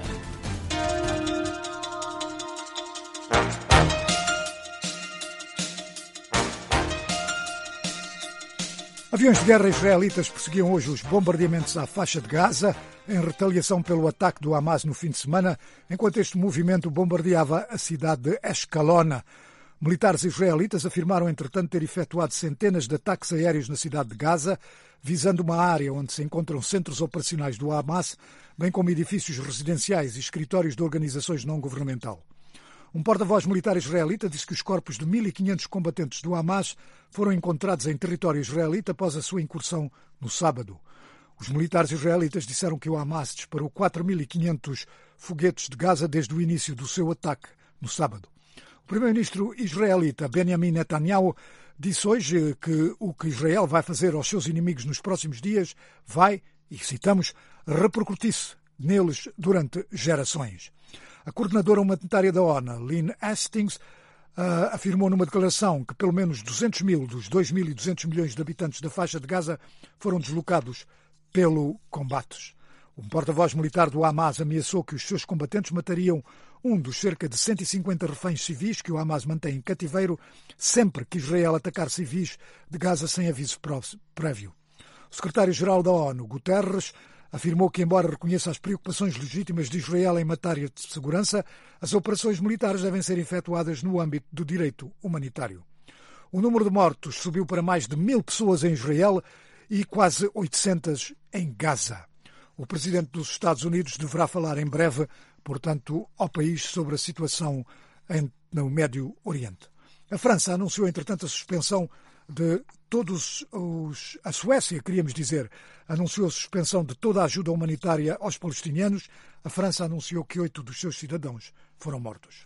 Aviões de guerra israelitas perseguiam hoje os bombardeamentos à faixa de Gaza, em retaliação pelo ataque do Hamas no fim de semana, enquanto este movimento bombardeava a cidade de Ashkelon. Militares israelitas afirmaram, entretanto, ter efetuado centenas de ataques aéreos na cidade de Gaza, visando uma área onde se encontram centros operacionais do Hamas, bem como edifícios residenciais e escritórios de organizações não-governamental. Um porta-voz militar israelita disse que os corpos de mil e quinhentos combatentes do Hamas foram encontrados em território israelita após a sua incursão no sábado. Os militares israelitas disseram que o Hamas disparou quatro mil e quinhentos foguetes de Gaza desde o início do seu ataque no sábado. O primeiro-ministro israelita Benjamin Netanyahu disse hoje que o que Israel vai fazer aos seus inimigos nos próximos dias vai, e citamos, repercutir-se neles durante gerações. A coordenadora humanitária da ONU, Lynn Hastings, uh, afirmou numa declaração que pelo menos duzentos mil dos dois mil e duzentos milhões de habitantes da faixa de Gaza foram deslocados pelo combates. Um porta-voz militar do Hamas ameaçou que os seus combatentes matariam um dos cerca de cento e cinquenta reféns civis que o Hamas mantém em cativeiro sempre que Israel atacar civis de Gaza sem aviso prévio. O secretário-geral da ONU, Guterres, afirmou que, embora reconheça as preocupações legítimas de Israel em matéria de segurança, as operações militares devem ser efetuadas no âmbito do direito humanitário. O número de mortos subiu para mais de mil pessoas em Israel e quase oitocentas em Gaza. O presidente dos Estados Unidos deverá falar em breve, portanto, ao país sobre a situação em, no Médio Oriente. A França anunciou, entretanto, a suspensão de todos os... A Suécia, queríamos dizer, anunciou a suspensão de toda a ajuda humanitária aos palestinianos. A França anunciou que oito dos seus cidadãos foram mortos.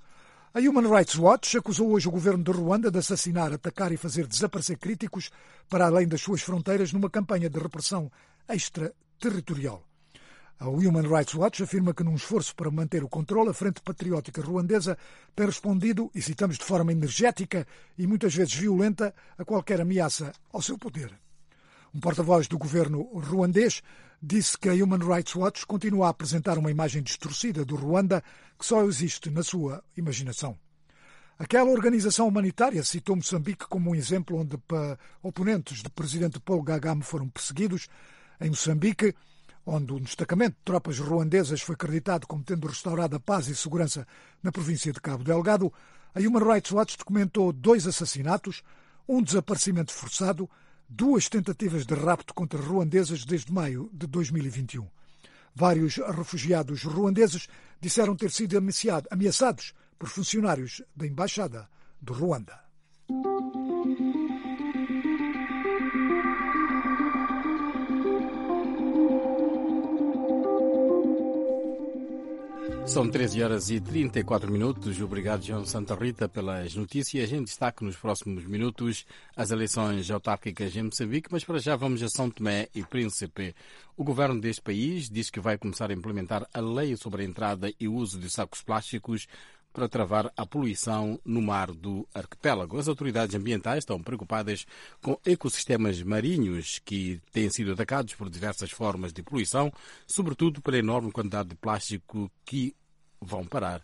A Human Rights Watch acusou hoje o governo de Ruanda de assassinar, atacar e fazer desaparecer críticos para além das suas fronteiras numa campanha de repressão extraterritorial. A Human Rights Watch afirma que, num esforço para manter o controle, a Frente Patriótica Ruandesa tem respondido, e citamos, de forma energética e muitas vezes violenta, a qualquer ameaça ao seu poder. Um porta-voz do governo ruandês disse que a Human Rights Watch continua a apresentar uma imagem distorcida do Ruanda que só existe na sua imaginação. Aquela organização humanitária citou Moçambique como um exemplo onde oponentes do presidente Paul Kagame foram perseguidos. Em Moçambique, onde um destacamento de tropas ruandesas foi acreditado como tendo restaurado a paz e segurança na província de Cabo Delgado, a Human Rights Watch documentou dois assassinatos, um desaparecimento forçado, duas tentativas de rapto contra ruandesas desde maio de dois mil e vinte e um. Vários refugiados ruandeses disseram ter sido ameaçados por funcionários da Embaixada do Ruanda. São treze horas e trinta e quatro minutos. Obrigado, João Santa Rita, pelas notícias. Em destaque nos próximos minutos as eleições autárquicas em Moçambique, mas para já vamos a São Tomé e Príncipe. O governo deste país diz que vai começar a implementar a lei sobre a entrada e uso de sacos plásticos para travar a poluição no mar do arquipélago. As autoridades ambientais estão preocupadas com ecossistemas marinhos que têm sido atacados por diversas formas de poluição, sobretudo pela enorme quantidade de plástico que vão parar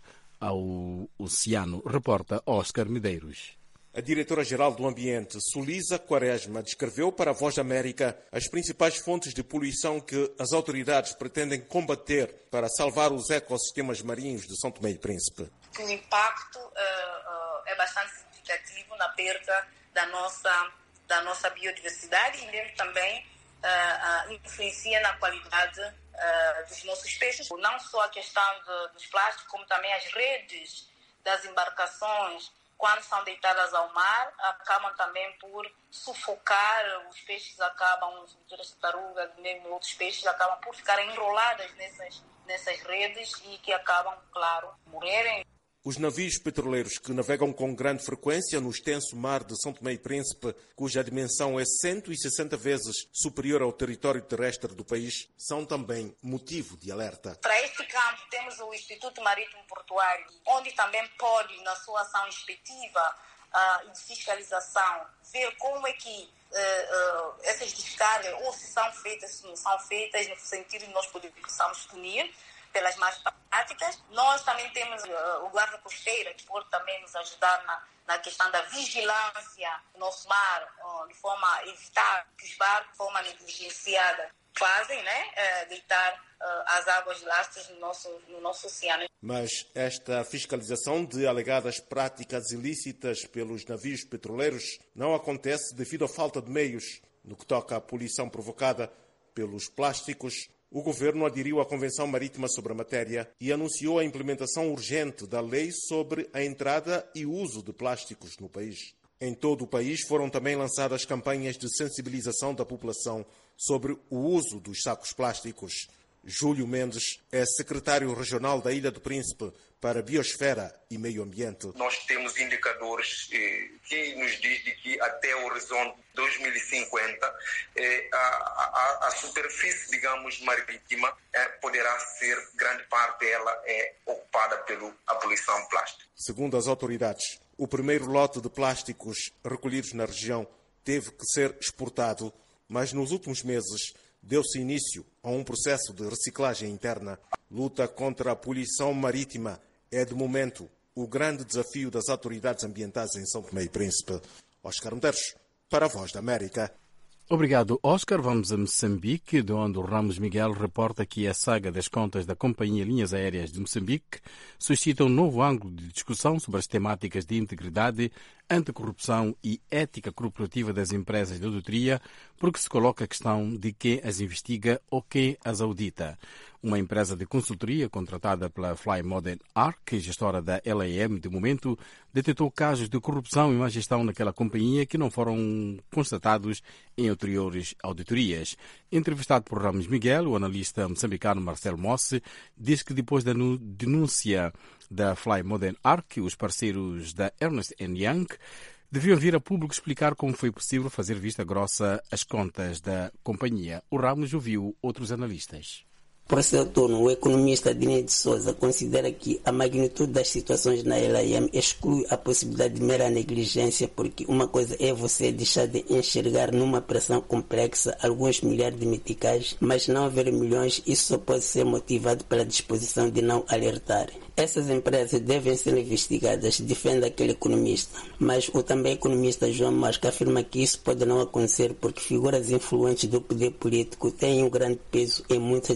ao oceano. Reporta Oscar Medeiros. A diretora-geral do Ambiente, Sulisa Quaresma, descreveu para a Voz da América as principais fontes de poluição que as autoridades pretendem combater para salvar os ecossistemas marinhos de São Tomé e Príncipe. O impacto uh, uh, é bastante significativo na perda da nossa, da nossa biodiversidade e mesmo também uh, uh, influencia na qualidade uh, dos nossos peixes. Não só a questão de, dos plásticos, como também as redes das embarcações, quando são deitadas ao mar, acabam também por sufocar, os peixes acabam, as tartarugas, mesmo outros peixes, acabam por ficar enroladas nessas, nessas redes e que acabam, claro, morrerem. Os navios petroleiros que navegam com grande frequência no extenso mar de São Tomé e Príncipe, cuja dimensão é cento e sessenta vezes superior ao território terrestre do país, são também motivo de alerta. Para este campo temos o Instituto Marítimo Portuário, onde também pode, na sua ação inspectiva uh, e de fiscalização, ver como é que uh, uh, essas descargas, ou se são feitas, se não são feitas, no sentido de nós podermos punir pelas más práticas. Nós também temos uh, o guarda costeira, que pode também nos ajudar na, na questão da vigilância do nosso mar, uh, de forma a evitar que os barcos, de forma negligenciada, fazem, né, uh, deitar uh, as águas lastres no nosso, no nosso oceano. Mas esta fiscalização de alegadas práticas ilícitas pelos navios petroleiros não acontece devido à falta de meios. No que toca à poluição provocada pelos plásticos, o governo aderiu à Convenção Marítima sobre a matéria e anunciou a implementação urgente da lei sobre a entrada e uso de plásticos no país. Em todo o país foram também lançadas campanhas de sensibilização da população sobre o uso dos sacos plásticos. Júlio Mendes é secretário regional da Ilha do Príncipe para Biosfera e Meio Ambiente. Nós temos indicadores eh, que nos diz de que até o horizonte dois mil e cinquenta eh, a, a, a superfície, digamos, marítima eh, poderá ser, grande parte dela é ocupada pela poluição plástica. Segundo as autoridades, o primeiro lote de plásticos recolhidos na região teve que ser exportado, mas nos últimos meses deu-se início a um processo de reciclagem interna. Luta contra a poluição marítima é, de momento, o grande desafio das autoridades ambientais em São Tomé e Príncipe. Oscar Medeiros, para a Voz da América. Obrigado, Oscar. Vamos a Moçambique, de onde o Ramos Miguel reporta que a saga das contas da Companhia Linhas Aéreas de Moçambique suscita um novo ângulo de discussão sobre as temáticas de integridade, anticorrupção e ética corporativa das empresas de auditoria, porque se coloca a questão de quem as investiga ou quem as audita. Uma empresa de consultoria contratada pela Fly Modern Arc, gestora da L A M de momento, detectou casos de corrupção e má gestão naquela companhia que não foram constatados em anteriores auditorias. Entrevistado por Ramos Miguel, o analista moçambicano Marcelo Mossi diz que depois da denúncia da Fly Modern Arc, os parceiros da Ernst and Young deviam vir a público explicar como foi possível fazer vista grossa às contas da companhia. O Ramos ouviu outros analistas. Por seu turno, o economista Diniz de Souza considera que a magnitude das situações na L A M exclui a possibilidade de mera negligência, porque uma coisa é você deixar de enxergar numa pressão complexa alguns milhares de meticais, mas não haver milhões, isso só pode ser motivado pela disposição de não alertar. Essas empresas devem ser investigadas, defende aquele economista. Mas o também economista João Masca afirma que isso pode não acontecer porque figuras influentes do poder político têm um grande peso em muitas dessas empresas.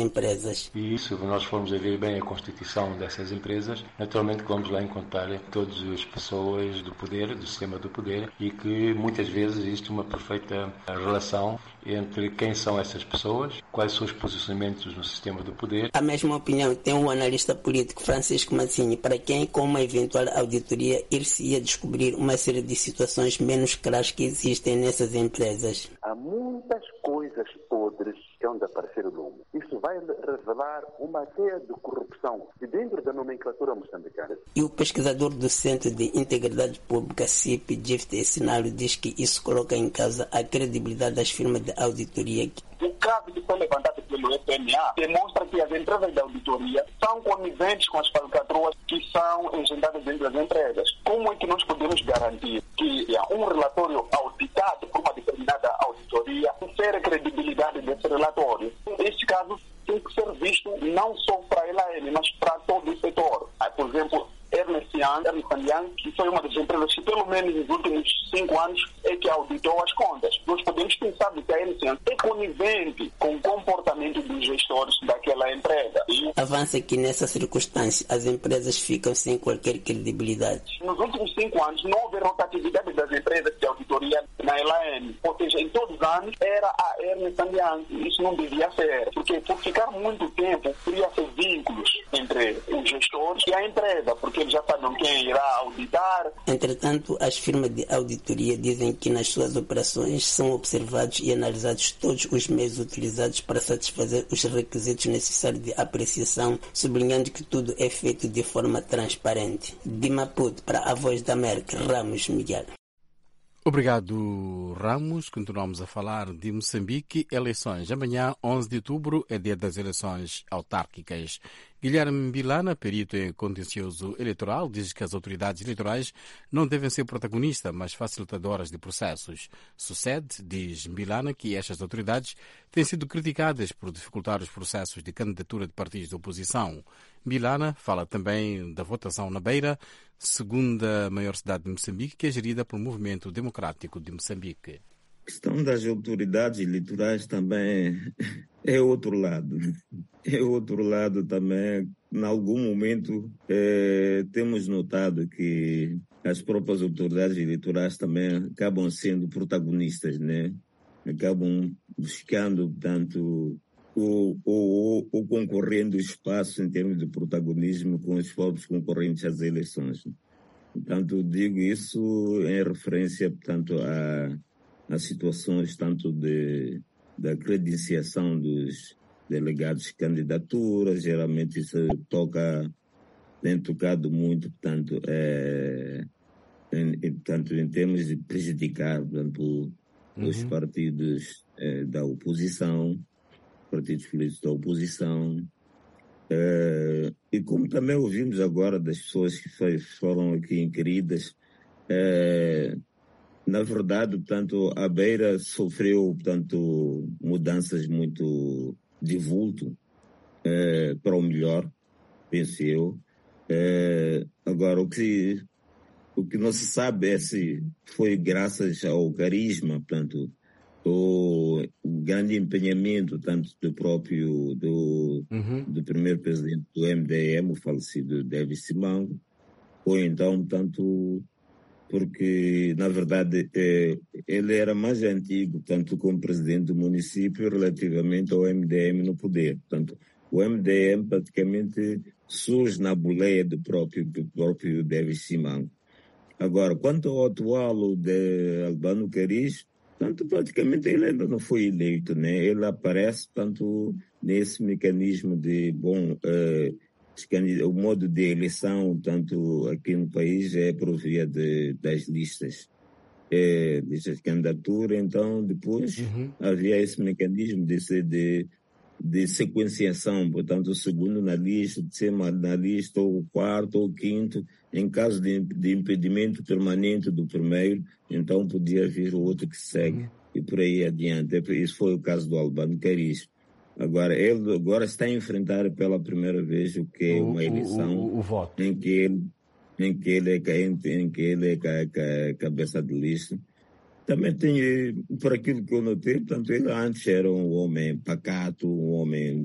empresas. E se nós formos a ver bem a constituição dessas empresas, naturalmente vamos lá encontrar todas as pessoas do poder, do sistema do poder, e que muitas vezes existe uma perfeita relação entre quem são essas pessoas, quais são os posicionamentos no sistema do poder. A mesma opinião tem o analista político Francisco Mazzini, para quem, com uma eventual auditoria, ir-se-ia descobrir uma série de situações menos claras que existem nessas empresas. Há muitas coisas podres que onde aparecer o lume. Isso vai revelar uma teia de corrupção de dentro da nomenclatura moçambicana. E o pesquisador do Centro de Integridade Pública, C I P, Gift Essinalo, diz que isso coloca em causa a credibilidade das firmas de auditoria. O caso que foi levantado pelo F M A demonstra que as empresas de auditoria são coniventes com as falcatruas que são engendradas dentro das empresas. Como é que nós podemos garantir que um relatório auditado por uma determinada auditoria confere credibilidade desse relatório? Este caso tem que ser visto não só para a L A M, mas para todo o setor. Por exemplo, Ernst Young, Ernst Young, que foi uma das empresas que, pelo menos nos últimos cinco anos, é que auditou as contas. Nós podemos pensar que a Ernst Young é conivente com o comportamento dos gestores daquela empresa. E avança que, nessa circunstância, as empresas ficam sem qualquer credibilidade. Nos últimos cinco anos, não houve rotatividade das empresas de auditoria na L A M. Ou seja, em todos os anos, era a Ernst Young. Isso não devia ser. Porque, por ficar muito tempo, cria-se vínculos entre os gestores e a empresa, porque eles já sabem quem irá auditar. Entretanto, as firmas de auditoria dizem que nas suas operações são observados e analisados todos os meios utilizados para satisfazer os requisitos necessários de apreciação, sublinhando que tudo é feito de forma transparente. De Maputo, para a Voz da América, Ramos Miguel. Obrigado, Ramos. Continuamos a falar de Moçambique. Eleições. Amanhã, onze de outubro, é dia das eleições autárquicas. Guilherme Milana, perito em contencioso eleitoral, diz que as autoridades eleitorais não devem ser protagonistas, mas facilitadoras de processos. Sucede, diz Milana, que estas autoridades têm sido criticadas por dificultar os processos de candidatura de partidos de oposição. Milana fala também da votação na Beira, segunda maior cidade de Moçambique, que é gerida pelo Movimento Democrático de Moçambique. A questão das autoridades eleitorais também é outro lado. É outro lado também. Em algum momento, é, temos notado que as próprias autoridades eleitorais também acabam sendo protagonistas, né? Acabam buscando, portanto, ou, ou, ou concorrendo espaço em termos de protagonismo com os próprios concorrentes às eleições. Portanto, digo isso em referência, portanto, a as situações tanto de, da credenciação dos delegados de candidatura, geralmente isso toca, tem tocado muito, portanto, é, em, portanto, em termos de prejudicar, portanto, uhum. os partidos é, da oposição, partidos políticos da oposição, é, e como também ouvimos agora das pessoas que foi, foram aqui inquiridas, é, na verdade, portanto, a Beira sofreu, portanto, mudanças muito de vulto eh, para o melhor, penso eu. Eh, agora, o que, o que não se sabe é se foi graças ao carisma, portanto, o, o grande empenhamento, tanto do próprio, do, uhum. do primeiro presidente do M D M, o falecido Davis Simango, ou então, portanto, porque, na verdade, é, ele era mais antigo, tanto como presidente do município, relativamente ao M D M no poder. Portanto, o M D M praticamente surge na boleia do próprio, do próprio Davis Simango. Agora, quanto ao atual de Albano Caris, tanto praticamente ele ainda não foi eleito, né? Ele aparece, tanto nesse mecanismo de, bom... Uh, o modo de eleição, tanto aqui no país, é por via de, das listas, é, listas de candidatura. Então, depois, uhum. havia esse mecanismo de, de, de sequenciação, portanto, o segundo na lista, o terceiro na lista, ou o quarto, ou o quinto, em caso de, de impedimento permanente do primeiro, então podia vir o outro que segue, uhum. e por aí adiante. Isso foi o caso do Albano Caris. Agora, ele agora está a enfrentar pela primeira vez o que é uma eleição o, o, o voto. Em, que ele, em que ele é, em que ele é cabeça de lista. Também tem, por aquilo que eu notei, portanto, ele antes era um homem pacato, um homem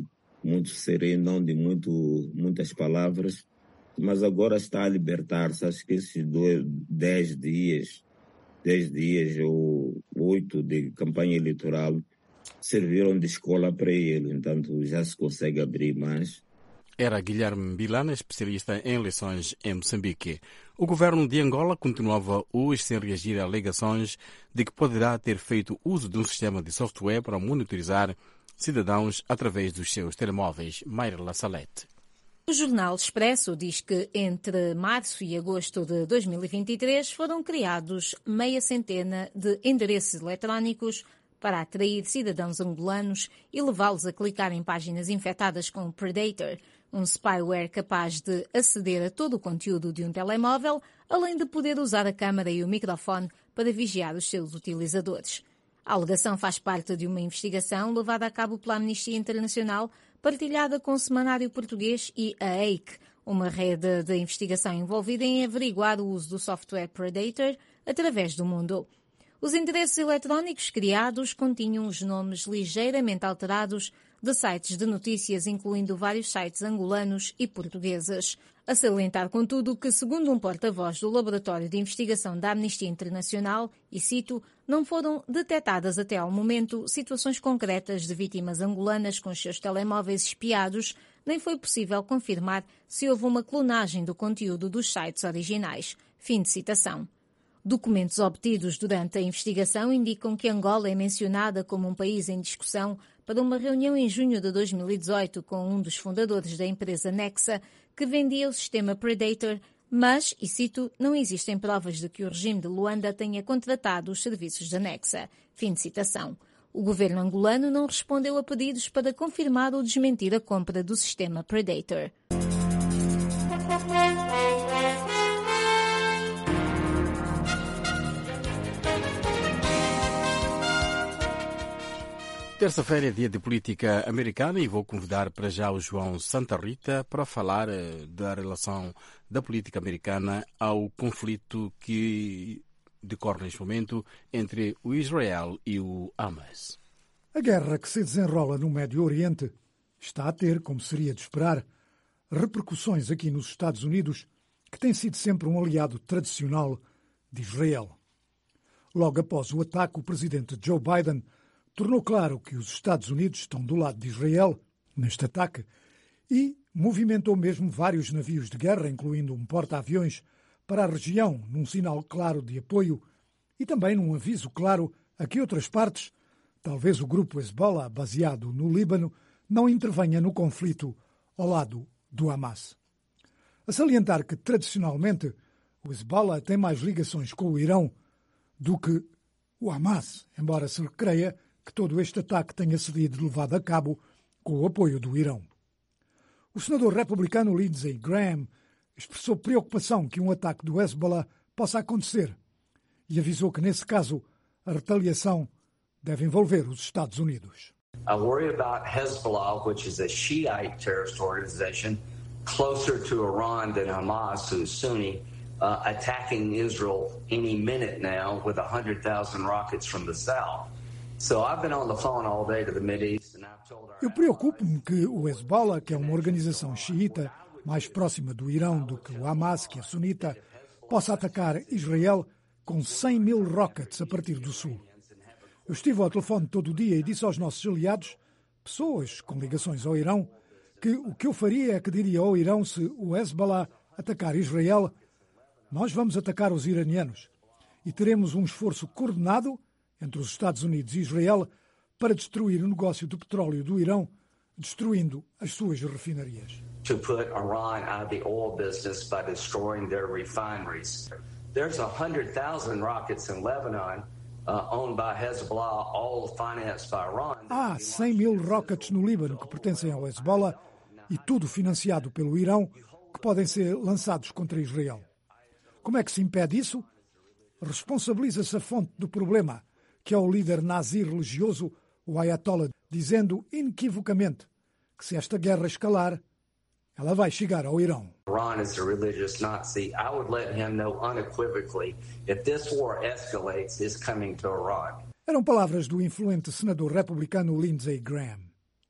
muito sereno, de muito, muitas palavras, mas agora está a libertar-se. Acho que esses dois, dez dias, dez dias ou oito de campanha eleitoral serviram de escola para ele, então já se consegue abrir mais. Era Guilherme Bilana, especialista em eleições em Moçambique. O governo de Angola continuava hoje sem reagir a alegações de que poderá ter feito uso de um sistema de software para monitorizar cidadãos através dos seus telemóveis. Mayra Salete. O Jornal Expresso diz que entre março e agosto de dois mil e vinte e três foram criados meia centena de endereços eletrónicos para atrair cidadãos angolanos e levá-los a clicar em páginas infectadas com Predator, um spyware capaz de aceder a todo o conteúdo de um telemóvel, além de poder usar a câmara e o microfone para vigiar os seus utilizadores. A alegação faz parte de uma investigação levada a cabo pela Amnistia Internacional, partilhada com o Semanário Português e a E I C, uma rede de investigação envolvida em averiguar o uso do software Predator através do mundo. Os endereços eletrónicos criados continham os nomes ligeiramente alterados de sites de notícias, incluindo vários sites angolanos e portugueses. A salientar, contudo, que, segundo um porta-voz do Laboratório de Investigação da Amnistia Internacional, e cito, não foram detectadas até ao momento situações concretas de vítimas angolanas com os seus telemóveis espiados, nem foi possível confirmar se houve uma clonagem do conteúdo dos sites originais. Fim de citação. Documentos obtidos durante a investigação indicam que Angola é mencionada como um país em discussão para uma reunião em junho de dois mil e dezoito com um dos fundadores da empresa Nexa, que vendia o sistema Predator, mas, e cito, não existem provas de que o regime de Luanda tenha contratado os serviços da Nexa. Fim de citação. O governo angolano não respondeu a pedidos para confirmar ou desmentir a compra do sistema Predator. Terça-feira é dia de política americana e vou convidar para já o João Santa Rita para falar da relação da política americana ao conflito que decorre neste momento entre o Israel e o Hamas. A guerra que se desenrola no Médio Oriente está a ter, como seria de esperar, repercussões aqui nos Estados Unidos, que tem sido sempre um aliado tradicional de Israel. Logo após o ataque, o presidente Joe Biden tornou claro que os Estados Unidos estão do lado de Israel neste ataque e movimentou mesmo vários navios de guerra, incluindo um porta-aviões, para a região, num sinal claro de apoio e também num aviso claro a que outras partes, talvez o grupo Hezbollah, baseado no Líbano, não intervenha no conflito ao lado do Hamas. A salientar que, tradicionalmente, o Hezbollah tem mais ligações com o Irão do que o Hamas, embora se creia que todo este ataque tenha sido levado a cabo com o apoio do Irão. O senador republicano Lindsey Graham expressou preocupação que um ataque do Hezbollah possa acontecer e avisou que, nesse caso, a retaliação deve envolver os Estados Unidos. I worry about Hezbollah, which is a Shiite terrorist organization closer to Iran than Hamas, who's Sunni, uh, attacking Israel any minute now with one hundred thousand rockets from the south. So I've been on the phone all day to the Mideast and I've told our... Eu preocupo-me que o Hezbollah, que é uma organização xiita mais próxima do Irão do que o Hamas, que é sunita, possa atacar Israel com cem mil rockets a partir do sul. Eu estive ao telefone todo o dia e disse aos nossos aliados, pessoas com ligações ao Irão, que o que eu faria é que diria ao Irão, se o Hezbollah atacar Israel, nós vamos atacar os iranianos e teremos um esforço coordenado entre os Estados Unidos e Israel para destruir o negócio do petróleo do Irão, destruindo as suas refinarias. To put Iran out of the oil business by destroying their refineries. There's one hundred thousand rockets in Lebanon uh, owned by Hezbollah, all financed by Iran. Há cem mil rockets no Líbano que pertencem ao Hezbollah e tudo financiado pelo Irão, que podem ser lançados contra Israel. Como é que se impede isso? Responsabiliza-se a fonte do problema, que é o líder nazi religioso, o Ayatollah, dizendo inequivocamente que se esta guerra escalar, ela vai chegar ao Irão. Iran is a religious Nazi. I would let him know unequivocally if this war escalates, it's coming to Iran. Eram palavras do influente senador republicano Lindsey Graham.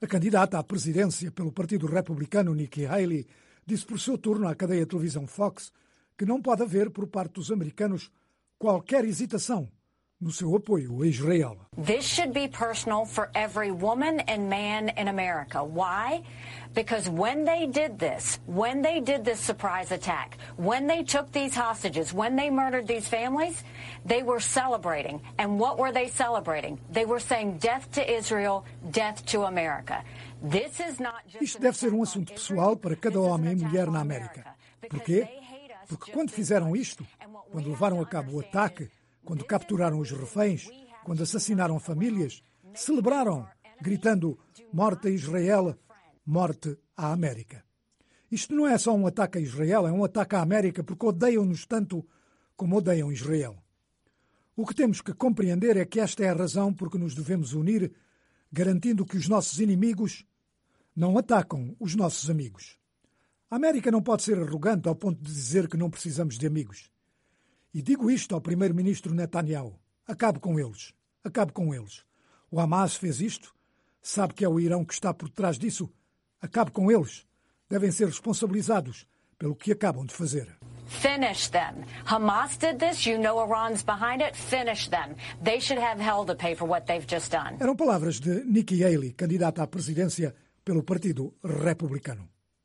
A candidata à presidência pelo Partido Republicano, Nikki Haley, disse por seu turno à cadeia de televisão Fox que não pode haver, por parte dos americanos, qualquer hesitação no seu apoio a Israel. This should be personal for every woman and man in America. Why? Because when they did this, when they did this surprise attack, when they took these hostages, when they murdered these families, they were celebrating. And what were they celebrating? They were saying death to Israel, death to America. This is not just Isto deve ser um assunto pessoal para cada homem e mulher na América. Porquê? Porque quando fizeram isto, quando levaram a cabo o ataque, quando capturaram os reféns, quando assassinaram famílias, celebraram, gritando morte a Israel, morte à América. Isto não é só um ataque a Israel, é um ataque à América porque odeiam-nos tanto como odeiam Israel. O que temos que compreender é que esta é a razão por que nos devemos unir, garantindo que os nossos inimigos não atacam os nossos amigos. A América não pode ser arrogante ao ponto de dizer que não precisamos de amigos. E digo isto ao primeiro-ministro Netanyahu. Acabe com eles. Acabe com eles. O Hamas fez isto. Sabe que é o Irão que está por trás disso. Acabe com eles. Devem ser responsabilizados pelo que acabam de fazer. Finish them. Hamas did this. You know Iran's behind it. Finish them. They should have hell to pay for what they've just done. Eram palavras de Nikki Haley, candidata à presidência pelo Partido Republicano.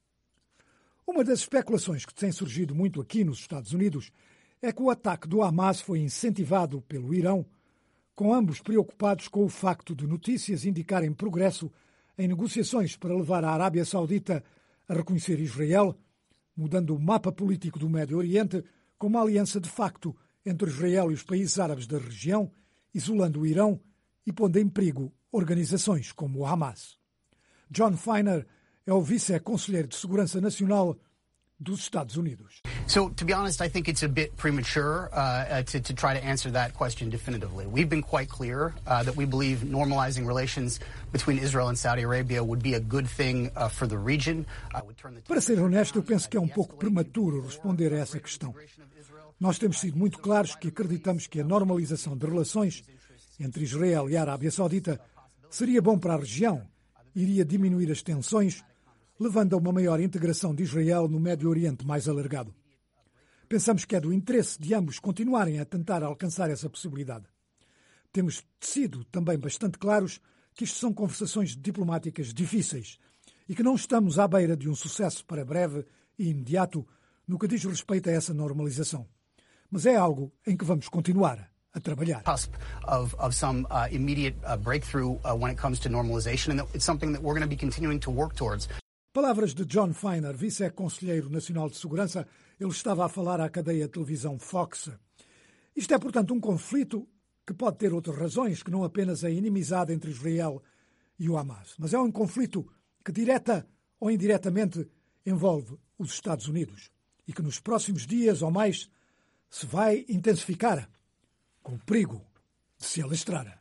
Uma das especulações que tem surgido muito aqui nos Estados Unidos é que o ataque do Hamas foi incentivado pelo Irão, com ambos preocupados com o facto de notícias indicarem progresso em negociações para levar a Arábia Saudita a reconhecer Israel, mudando o mapa político do Médio Oriente com uma aliança de facto entre Israel e os países árabes da região, isolando o Irão e pondo em perigo organizações como o Hamas. John Feiner é o vice-conselheiro de Segurança Nacional dos Estados Unidos. So, to be honest, I think it's a bit premature uh, to, to try to answer that question definitively. We've been quite clear uh, that we believe normalizing relations between Israel and Saudi Arabia would be a good thing uh, for the region. Uh, would turn the Para ser honesto, eu penso que é um pouco prematuro responder a essa questão. Nós temos sido muito claros que acreditamos que a normalização de relações entre Israel e a Arábia Saudita seria bom para a região, iria diminuir as tensões, levando a uma maior integração de Israel no Médio Oriente mais alargado. Pensamos que é do interesse de ambos continuarem a tentar alcançar essa possibilidade. Temos sido também bastante claros que isto são conversações diplomáticas difíceis e que não estamos à beira de um sucesso para breve e imediato no que diz respeito a essa normalização. Mas é algo em que vamos continuar a trabalhar. Cusp of, of some uh, immediate uh, breakthrough uh, when it comes to normalization, and it's something that we're going to be continuing to work towards. Palavras de John Feiner, vice-conselheiro nacional de segurança. Ele estava a falar à cadeia de televisão Fox. Isto é, portanto, um conflito que pode ter outras razões que não apenas a inimizade entre Israel e o Hamas. Mas é um conflito que, direta ou indiretamente, envolve os Estados Unidos e que nos próximos dias ou mais se vai intensificar, com o perigo de se alastrar.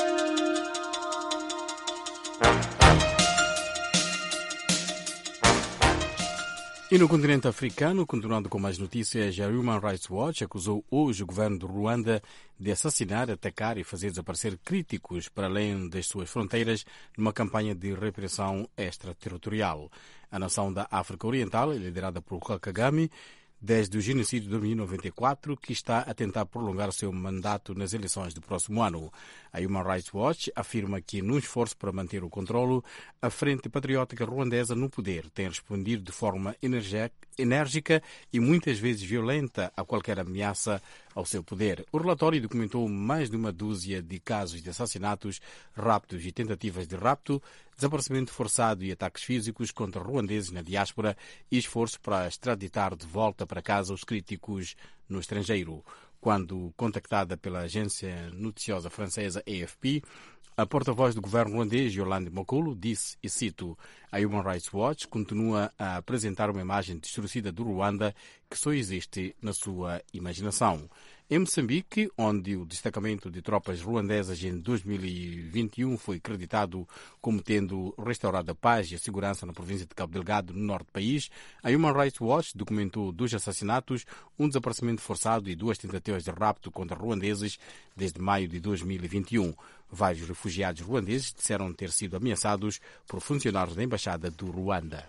E no continente africano, continuando com mais notícias, a Human Rights Watch acusou hoje o governo de Ruanda de assassinar, atacar e fazer desaparecer críticos para além das suas fronteiras numa campanha de repressão extraterritorial. A nação da África Oriental, liderada por Paul Kagame, desde o genocídio de mil novecentos e noventa e quatro, que está a tentar prolongar seu mandato nas eleições do próximo ano. A Human Rights Watch afirma que, num esforço para manter o controlo, a Frente Patriótica Ruandesa no poder tem respondido de forma enérgica e muitas vezes violenta a qualquer ameaça ao seu poder. O relatório documentou mais de uma dúzia de casos de assassinatos, raptos e tentativas de rapto, desaparecimento forçado e ataques físicos contra ruandeses na diáspora e esforço para extraditar de volta para casa os críticos no estrangeiro. Quando contactada pela agência noticiosa francesa A F P, a porta-voz do governo ruandês, Yolande Mokolo, disse, e cito, a Human Rights Watch continua a apresentar uma imagem distorcida do Ruanda que só existe na sua imaginação. Em Moçambique, onde o destacamento de tropas ruandesas em dois mil e vinte e um foi acreditado como tendo restaurado a paz e a segurança na província de Cabo Delgado, no norte do país, a Human Rights Watch documentou dois assassinatos, um desaparecimento forçado e duas tentativas de rapto contra ruandeses desde maio de dois mil e vinte e um. Vários refugiados ruandeses disseram ter sido ameaçados por funcionários da Embaixada do Ruanda.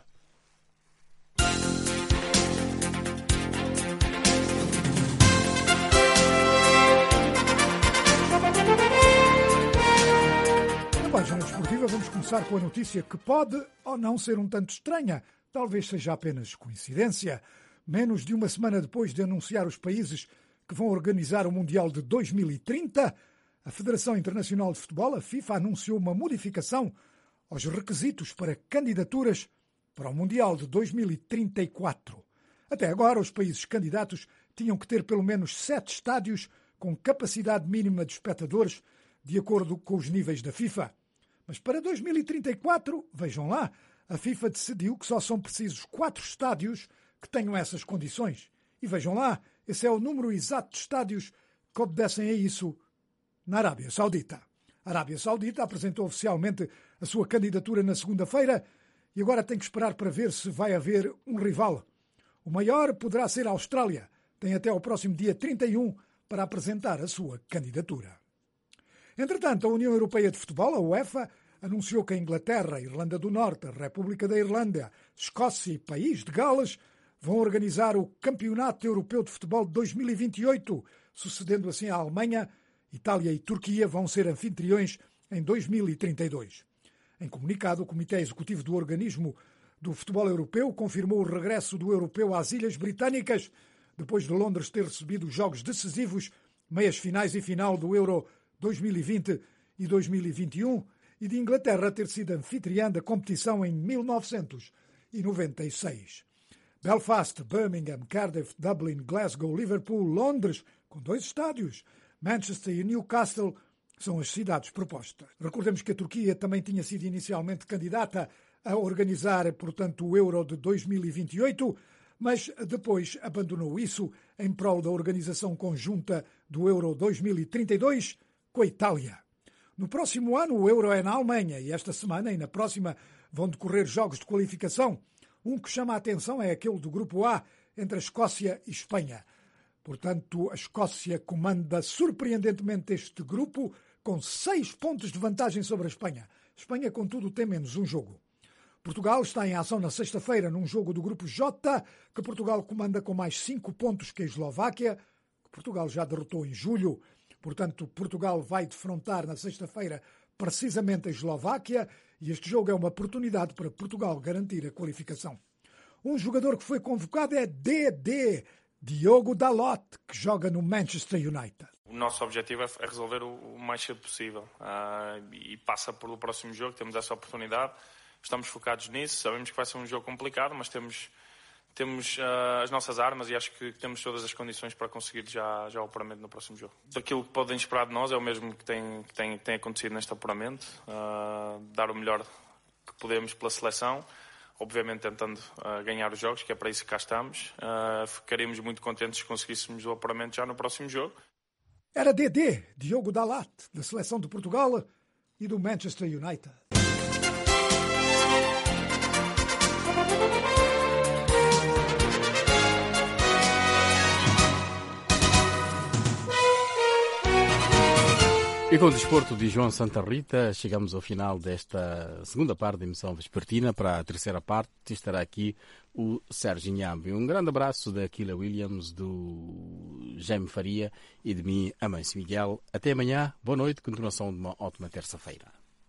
Na página desportiva vamos começar com a notícia que pode ou não ser um tanto estranha, talvez seja apenas coincidência. Menos de uma semana depois de anunciar os países que vão organizar o Mundial de dois mil e trinta, a Federação Internacional de Futebol, a FIFA, anunciou uma modificação aos requisitos para candidaturas para o Mundial de dois mil e trinta e quatro. Até agora, os países candidatos tinham que ter pelo menos sete estádios com capacidade mínima de espectadores, de acordo com os níveis da FIFA. Mas para dois mil e trinta e quatro, vejam lá, a FIFA decidiu que só são precisos quatro estádios que tenham essas condições. E vejam lá, esse é o número exato de estádios que obedecem a isso na Arábia Saudita. A Arábia Saudita apresentou oficialmente a sua candidatura na segunda-feira e agora tem que esperar para ver se vai haver um rival. O maior poderá ser a Austrália. Tem até ao próximo dia trinta e um para apresentar a sua candidatura. Entretanto, a União Europeia de Futebol, a UEFA, anunciou que a Inglaterra, a Irlanda do Norte, a República da Irlanda, Escócia e País de Gales vão organizar o Campeonato Europeu de Futebol de dois mil e vinte e oito, sucedendo assim à Alemanha. Itália e Turquia vão ser anfitriões em dois mil e trinta e dois. Em comunicado, o Comitê Executivo do Organismo do Futebol Europeu confirmou o regresso do europeu às Ilhas Britânicas, depois de Londres ter recebido os jogos decisivos, meias finais e final do Euro dois mil e vinte e dois mil e vinte e um, e de Inglaterra ter sido anfitriã da competição em mil novecentos e noventa e seis. Belfast, Birmingham, Cardiff, Dublin, Glasgow, Liverpool, Londres, com dois estádios, Manchester e Newcastle são as cidades propostas. Recordemos que a Turquia também tinha sido inicialmente candidata a organizar, portanto, o Euro de dois mil e vinte e oito, mas depois abandonou isso em prol da organização conjunta do Euro dois mil e trinta e dois com a Itália. No próximo ano o Euro é na Alemanha e esta semana e na próxima vão decorrer jogos de qualificação. Um que chama a atenção é aquele do Grupo A entre a Escócia e Espanha. Portanto, a Escócia comanda surpreendentemente este grupo com seis pontos de vantagem sobre a Espanha. A Espanha, contudo, tem menos um jogo. Portugal está em ação na sexta-feira num jogo do Grupo J, que Portugal comanda com mais cinco pontos que a Eslováquia, que Portugal já derrotou em julho. Portanto, Portugal vai defrontar na sexta-feira precisamente a Eslováquia e este jogo é uma oportunidade para Portugal garantir a qualificação. Um jogador que foi convocado é D D, Diogo Dalot, que joga no Manchester United. O nosso objetivo é resolver o mais cedo possível uh, e passa pelo próximo jogo, temos essa oportunidade, estamos focados nisso, sabemos que vai ser um jogo complicado, mas temos, temos uh, as nossas armas e acho que temos todas as condições para conseguir já, já o apuramento no próximo jogo. Aquilo que podem esperar de nós é o mesmo que tem, que tem, que tem acontecido neste apuramento, uh, dar o melhor que podemos pela seleção, obviamente tentando uh, ganhar os jogos, que é para isso que cá estamos. Uh, ficaríamos muito contentes se conseguíssemos o apuramento já no próximo jogo. Era D D, Diogo Dalot, da seleção de Portugal e do Manchester United. E com o desporto de João Santa Rita, chegamos ao final desta segunda parte da emissão vespertina. Para a terceira parte estará aqui o Sérgio Inhambi. Um grande abraço da Aquila Williams, do Jaime Faria e de mim, Amâncio Miguel. Até amanhã, boa noite, continuação de uma ótima terça-feira.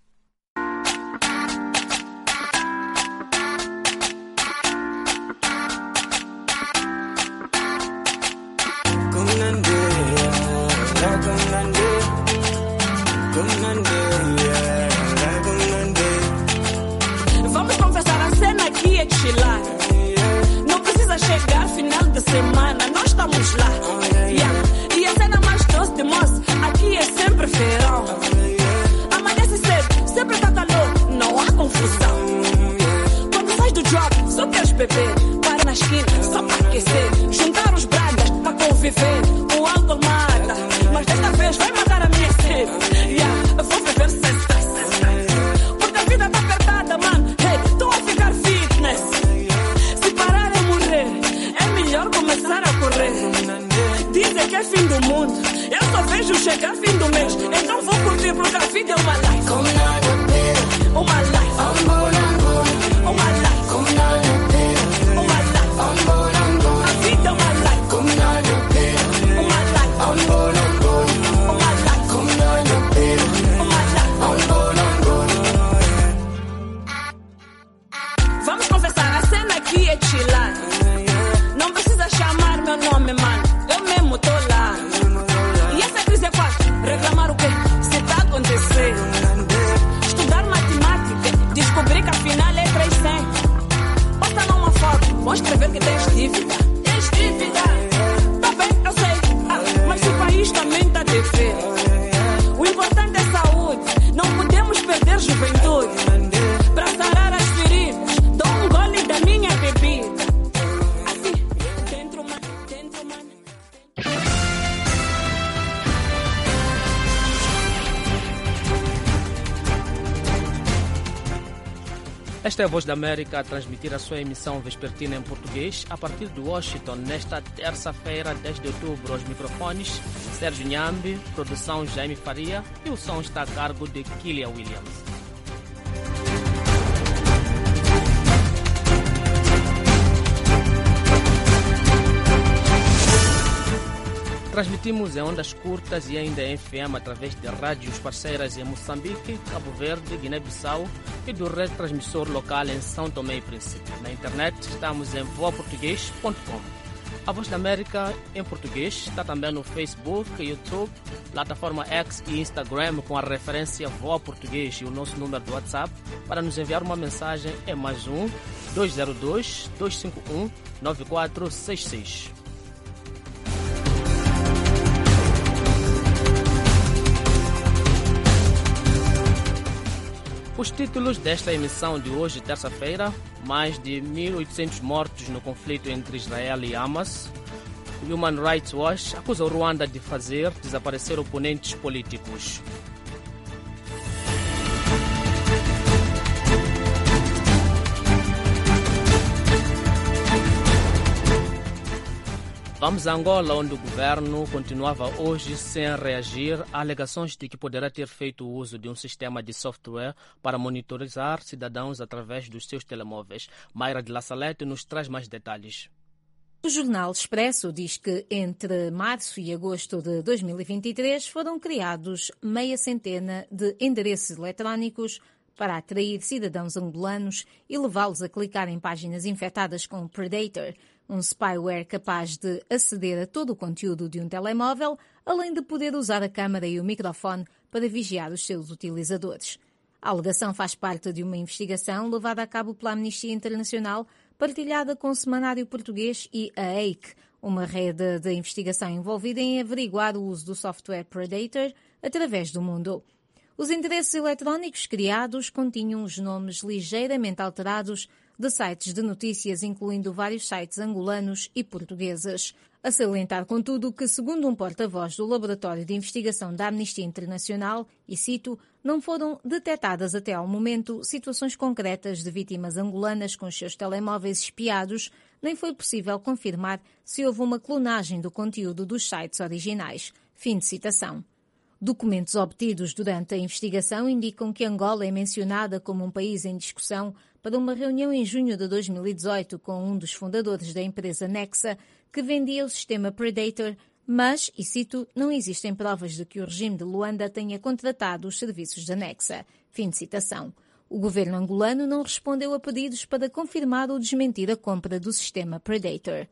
Vamos conversar, a cena aqui é chilar. Não precisa chegar final de semana, nós estamos lá. Yeah. E a cena mais doce de moço, aqui é sempre feirão. Amanhece cedo, sempre tá calor, não há confusão. Quando sai do job, só queres beber. Para na esquina, só para aquecer. Juntar os bragas para conviver. O álcool mais porque a vida é uma life. Como nada pena. Uma life. Ambula, ambula. Uma life. Como nada pena. Uma life. Ambula, ambula. A vida é uma life. Como nada pena. Uma life. Ambula, ambula. Uma life. Como nada pena. Uma life. Ambula, ambula. Vamos confessar, a cena aqui é chilar. Não precisa chamar meu nome, mano. Eu mesmo tô lá. E essa crise é quase reclamar o quê? Se tá acontecendo. Estudar matemática, descobrir que afinal é três cem. Posta lá uma foto, vou escrever que tens dívida. Tens dívida? Tá bem, eu sei. Ah, mas o país também tá devendo. O importante é saúde. Não podemos perder juventude. Pra sarar as feridas, dou um gole da minha bebida. Assim, dentro, mano, dentro, mano. Esta é a Voz da América a transmitir a sua emissão vespertina em português a partir de Washington nesta terça-feira, dez de outubro. Aos microfones, Sérgio Nhambi, produção Jaime Faria e o som está a cargo de Killia Williams. Transmitimos em ondas curtas e ainda em F M através de rádios parceiras em Moçambique, Cabo Verde, Guiné-Bissau e do retransmissor local em São Tomé e Príncipe. Na internet estamos em voa português ponto com. A Voz da América em português está também no Facebook, YouTube, plataforma X e Instagram com a referência Voa Português e o nosso número do WhatsApp para nos enviar uma mensagem é mais um dois zero dois, dois cinco um, nove quatro seis seis. Os títulos desta emissão de hoje, terça-feira: mais de mil e oitocentos mortos no conflito entre Israel e Hamas. O Human Rights Watch acusa o Ruanda de fazer desaparecer oponentes políticos. Vamos a Angola, onde o governo continuava hoje sem reagir a alegações de que poderá ter feito o uso de um sistema de software para monitorizar cidadãos através dos seus telemóveis. Mayra de La Salete nos traz mais detalhes. O Jornal Expresso diz que entre março e agosto de dois mil e vinte e três foram criados meia centena de endereços eletrónicos para atrair cidadãos angolanos e levá-los a clicar em páginas infectadas com Predator, um spyware capaz de aceder a todo o conteúdo de um telemóvel, além de poder usar a câmara e o microfone para vigiar os seus utilizadores. A alegação faz parte de uma investigação levada a cabo pela Amnistia Internacional, partilhada com o Semanário Português e a E I C, uma rede de investigação envolvida em averiguar o uso do software Predator através do mundo. Os endereços eletrónicos criados continham os nomes ligeiramente alterados de sites de notícias, incluindo vários sites angolanos e portugueses. A salientar, contudo, que, segundo um porta-voz do Laboratório de Investigação da Amnistia Internacional, e cito, não foram detectadas até ao momento situações concretas de vítimas angolanas com os seus telemóveis espiados, nem foi possível confirmar se houve uma clonagem do conteúdo dos sites originais. Fim de citação. Documentos obtidos durante a investigação indicam que Angola é mencionada como um país em discussão para uma reunião em junho de dois mil e dezoito com um dos fundadores da empresa Nexa, que vendia o sistema Predator, mas, e cito, não existem provas de que o regime de Luanda tenha contratado os serviços da Nexa. Fim de citação. O governo angolano não respondeu a pedidos para confirmar ou desmentir a compra do sistema Predator.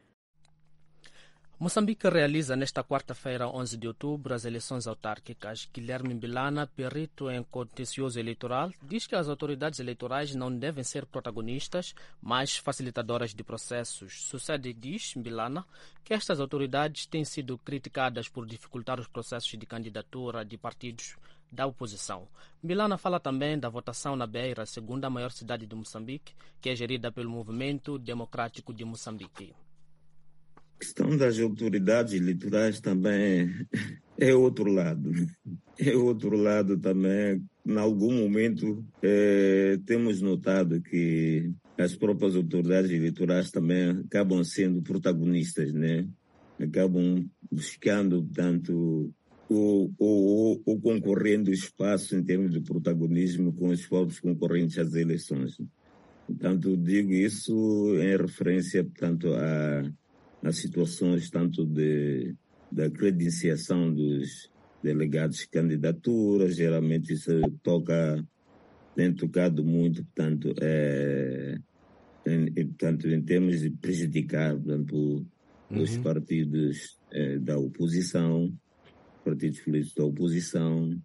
Moçambique realiza nesta quarta-feira, onze de outubro, as eleições autárquicas. Guilherme Mbilana, perito em contencioso eleitoral, diz que as autoridades eleitorais não devem ser protagonistas, mas facilitadoras de processos. Sucede, diz Mbilana, que estas autoridades têm sido criticadas por dificultar os processos de candidatura de partidos da oposição. Mbilana fala também da votação na Beira, segunda maior cidade de Moçambique, que é gerida pelo Movimento Democrático de Moçambique. A questão das autoridades eleitorais também é outro lado. É outro lado também. Em algum momento, é, temos notado que as próprias autoridades eleitorais também acabam sendo protagonistas, né? Acabam buscando, tanto, o, o, o concorrendo espaço em termos de protagonismo com os povos concorrentes às eleições. Portanto, digo isso em referência, portanto, a, a situações tanto de, da credenciação dos delegados de candidatura. Geralmente isso toca, tem tocado muito, portanto, é, em, portanto, em termos de prejudicar, portanto, uhum. os partidos é, da oposição, partidos políticos da oposição.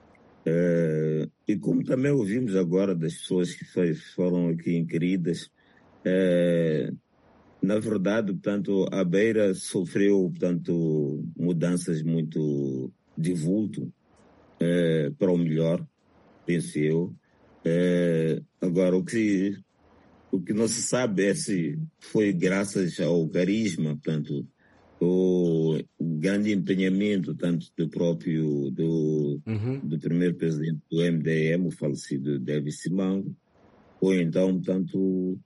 Uh, e como também ouvimos agora das pessoas que foi, foram aqui inquiridas, uh, na verdade, portanto, a Beira sofreu, portanto, mudanças muito de vulto uh, para o melhor, penso eu. Uh, agora, o que, o que não se sabe é se foi graças ao carisma, portanto, o grande empenhamento tanto do próprio do, uhum. do primeiro presidente do M D M, o falecido Davis Simango, ou então tanto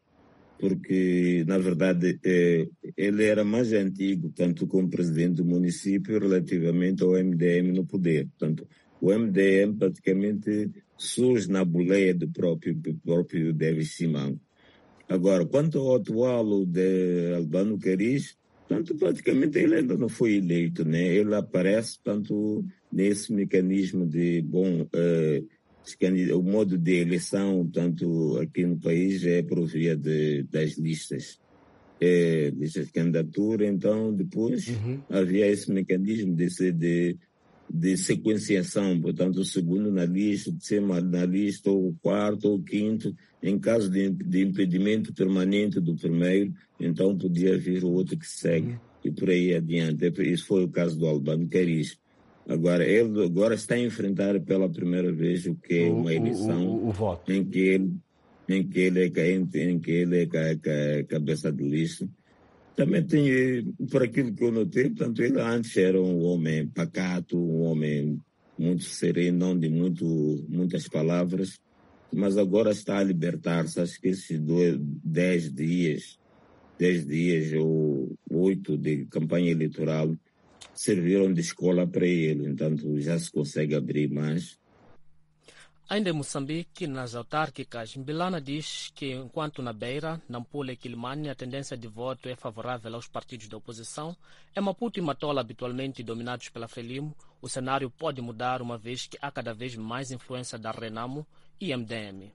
porque na verdade é, ele era mais antigo tanto como presidente do município relativamente ao M D M no poder. Portanto, o M D M praticamente surge na boleia do próprio do próprio Davis Simango. Agora, quanto ao atual de Albano Cariz, tanto praticamente ele ainda não foi eleito, né? Ele aparece tanto nesse mecanismo de, bom, eh, o modo de eleição, tanto aqui no país, é por via de, das listas, eh, listas de candidatura. Então, depois uhum. havia esse mecanismo de, de, de sequenciação, portanto, o segundo na lista, o terceiro na lista, ou o quarto, ou o quinto, em caso de, de impedimento permanente do primeiro, então podia vir o outro que segue, e por aí adiante. Isso foi o caso do Albano Cariz. Agora, ele agora está a enfrentar pela primeira vez o que é uma eleição o, o, o voto. Em, que ele, em que ele é, em, em que ele é cabeça de lista. Também tem, por aquilo que eu notei, portanto, ele antes era um homem pacato, um homem muito sereno, não de muito, muitas palavras, mas agora está a libertar-se. Acho que esses dois, dez dias, dez dias ou oito de campanha eleitoral serviram de escola para ele, então já se consegue abrir mais. Ainda em Moçambique, nas autárquicas, Mbilana diz que, enquanto na Beira, Nampula e Quilimane, a tendência de voto é favorável aos partidos da oposição, em Maputo e Matola, habitualmente dominados pela Frelimo, o cenário pode mudar, uma vez que há cada vez mais influência da Renamo e M D M.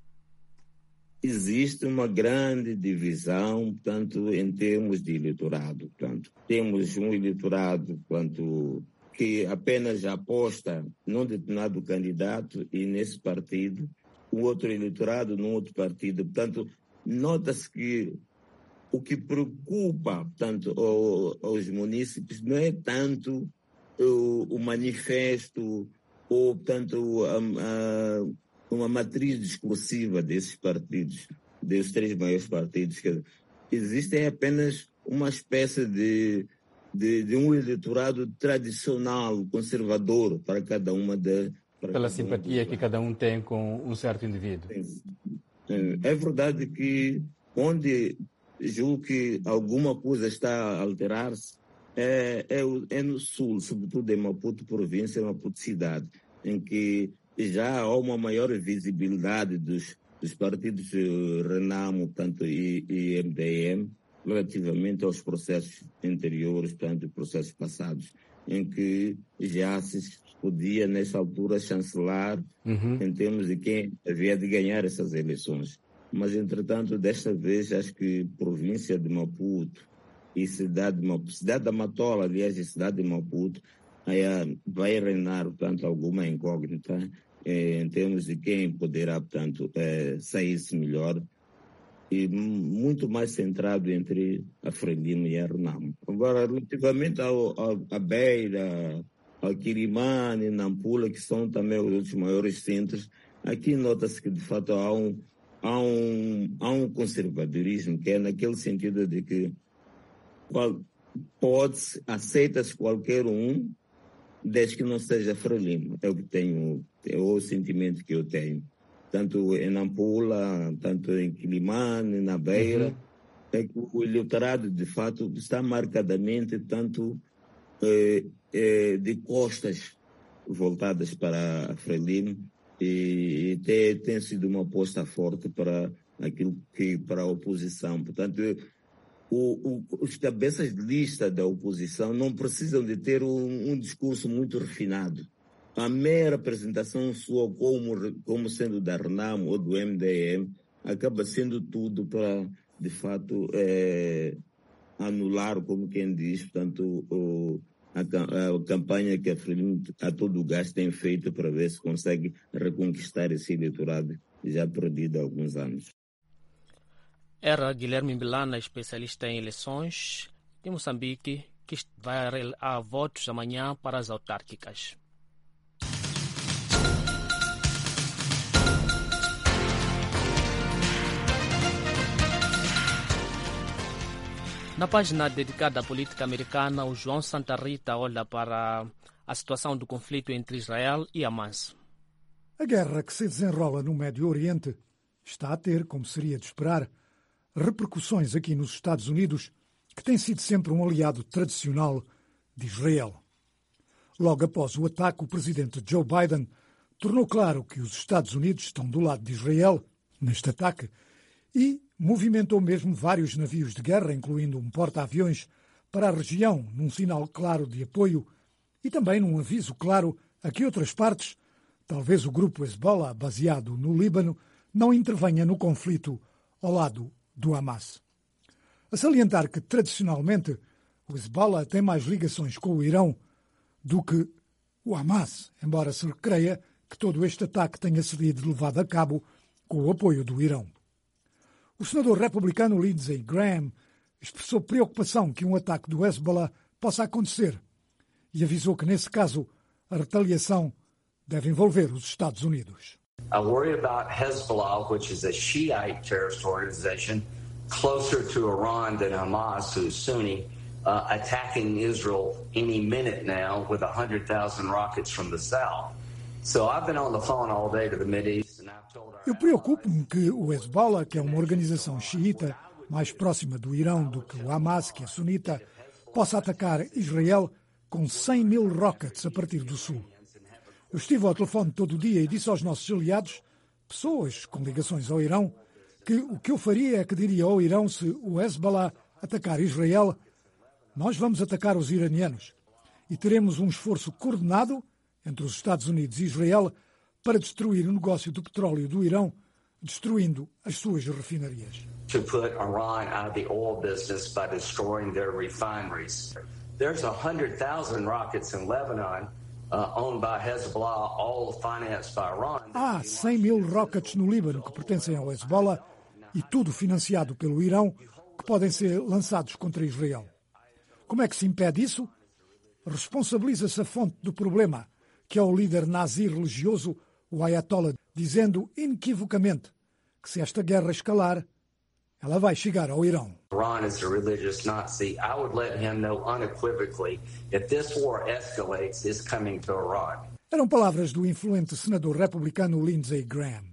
Existe uma grande divisão, portanto, em termos de eleitorado. Portanto, temos um eleitorado, portanto, que apenas aposta num determinado candidato e nesse partido, o outro eleitorado num outro partido. Portanto, nota-se que o que preocupa, portanto, aos munícipes não é tanto o, o manifesto ou, portanto, a, a, uma matriz discursiva desses partidos, desses três maiores partidos. Que existem apenas uma espécie de De, de um eleitorado tradicional, conservador, para cada uma das... Pela simpatia uma que cada um tem com um certo indivíduo. É, é verdade que onde julgo que alguma coisa está a alterar-se é, é, é no sul, sobretudo em Maputo província, Maputo cidade, em que já há uma maior visibilidade dos, dos partidos Renamo, tanto e, e M D M, relativamente aos processos anteriores, portanto, processos passados, em que já se podia, nessa altura, chancelar uhum. em termos de quem havia de ganhar essas eleições. Mas, entretanto, desta vez, acho que província de Maputo e cidade de Maputo, cidade da Matola, aliás, e cidade de Maputo, aí, vai reinar, portanto, alguma incógnita eh, em termos de quem poderá, portanto, eh, sair-se melhor, e muito mais centrado entre a Frelimo e a Renamo. Agora, relativamente ao, ao, à Beira, ao Quilimane, Nampula, que são também os outros maiores centros, aqui nota-se que, de fato, há um, há um, há um conservadorismo, que é naquele sentido de que pode-se, aceita-se qualquer um, desde que não seja Frelimo. É o que tenho, é o sentimento que eu tenho. Tanto em Nampula, tanto em Quilimane, na Beira, uhum. é que o eleitorado, de fato, está marcadamente tanto eh, é, de costas voltadas para a Frelimo e, e tem, tem sido uma aposta forte para aquilo que para a oposição. Portanto, o, o, os cabeças de lista da oposição não precisam de ter um, um discurso muito refinado. A mera apresentação sua como, como sendo da RENAMO ou do M D M acaba sendo tudo para, de fato, é, anular, como quem diz, portanto, o, a, a campanha que a Frelimo a todo gás tem feito para ver se consegue reconquistar esse eleitorado já perdido há alguns anos. Era Guilherme Milana, especialista em eleições de Moçambique, que vai a votos amanhã para as autárquicas. Na página dedicada à política americana, o João Santa Rita olha para a situação do conflito entre Israel e Hamas. A guerra que se desenrola no Médio Oriente está a ter, como seria de esperar, repercussões aqui nos Estados Unidos, que tem sido sempre um aliado tradicional de Israel. Logo após o ataque, o presidente Joe Biden tornou claro que os Estados Unidos estão do lado de Israel neste ataque e movimentou mesmo vários navios de guerra, incluindo um porta-aviões, para a região, num sinal claro de apoio e também num aviso claro a que outras partes, talvez o grupo Hezbollah, baseado no Líbano, não intervenha no conflito ao lado do Hamas. A salientar que, tradicionalmente, o Hezbollah tem mais ligações com o Irão do que o Hamas, embora se creia que todo este ataque tenha sido levado a cabo com o apoio do Irão. O senador republicano Lindsey Graham expressou preocupação que um ataque do Hezbollah possa acontecer e avisou que, nesse caso, a retaliação deve envolver os Estados Unidos. I worry about Hezbollah, which is a Shiite terrorist organization closer to Iran than Hamas, who's Sunni, uh, attacking Israel any minute now with one hundred thousand rockets from the south. So I've been on the phone all day to the Mideast and I've told our... Eu preocupo-me que o Hezbollah, que é uma organização xiita mais próxima do Irão do que o Hamas, que é sunita, possa atacar Israel com cem mil rockets a partir do sul. Eu estive ao telefone todo o dia e disse aos nossos aliados, pessoas com ligações ao Irão, que o que eu faria é que diria ao Irão, se o Hezbollah atacar Israel, nós vamos atacar os iranianos e teremos um esforço coordenado entre os Estados Unidos e Israel para destruir o negócio do petróleo do Irão, destruindo as suas refinarias. To put Iran out of the oil business by destroying their refineries. There's one hundred thousand rockets in Lebanon uh, owned by Hezbollah, all financed by Iran. Há cem mil rockets no Líbano que pertencem ao Hezbollah e tudo financiado pelo Irão, que podem ser lançados contra Israel. Como é que se impede isso? Responsabiliza-se a fonte do problema, que é o líder nazi religioso, o Ayatollah, dizendo inequivocamente que se esta guerra escalar, ela vai chegar ao Irão. Iran is a religious Nazi. I would let him know unequivocally if this war escalates, it's coming to Iran. Eram palavras do influente senador republicano Lindsey Graham.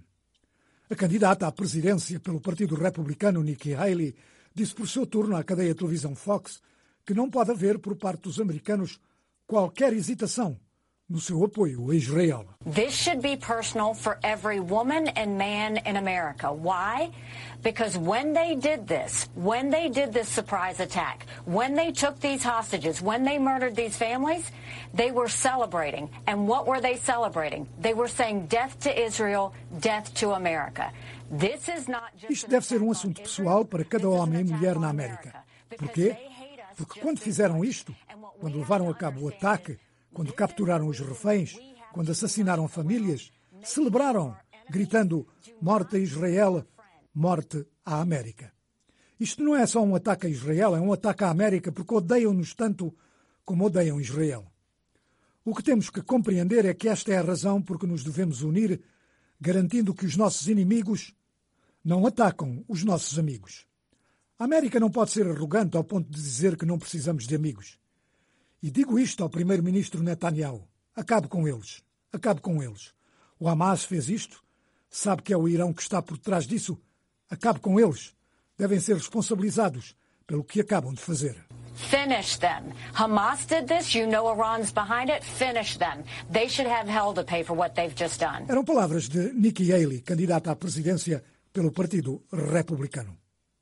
A candidata à presidência pelo Partido Republicano, Nikki Haley, disse por seu turno à cadeia de televisão Fox que não pode haver por parte dos americanos qualquer hesitação no seu apoio a Israel. This should be personal for every woman and man in America. Why? Because when they did this, when they did this surprise attack, when they took these hostages, when they murdered these families, they were celebrating. And what were they celebrating? They were saying death to Israel, death to America. This is not just Isto deve ser um assunto pessoal para cada homem e mulher na América. Porquê? Porque quando fizeram isto, quando levaram a cabo o ataque, quando capturaram os reféns, quando assassinaram famílias, celebraram, gritando morte a Israel, morte à América. Isto não é só um ataque a Israel, é um ataque à América porque odeiam-nos tanto como odeiam Israel. O que temos que compreender é que esta é a razão por que nos devemos unir, garantindo que os nossos inimigos não atacam os nossos amigos. A América não pode ser arrogante ao ponto de dizer que não precisamos de amigos. E digo isto ao primeiro-ministro Netanyahu. Acabe com eles. Acabe com eles. O Hamas fez isto. Sabe que é o Irão que está por trás disso. Acabe com eles. Devem ser responsabilizados pelo que acabam de fazer. Finish them. Hamas did this. You know Iran's behind it. Finish them. They should have hell to pay for what they've just done. Eram palavras de Nikki Haley, candidata à presidência pelo Partido Republicano.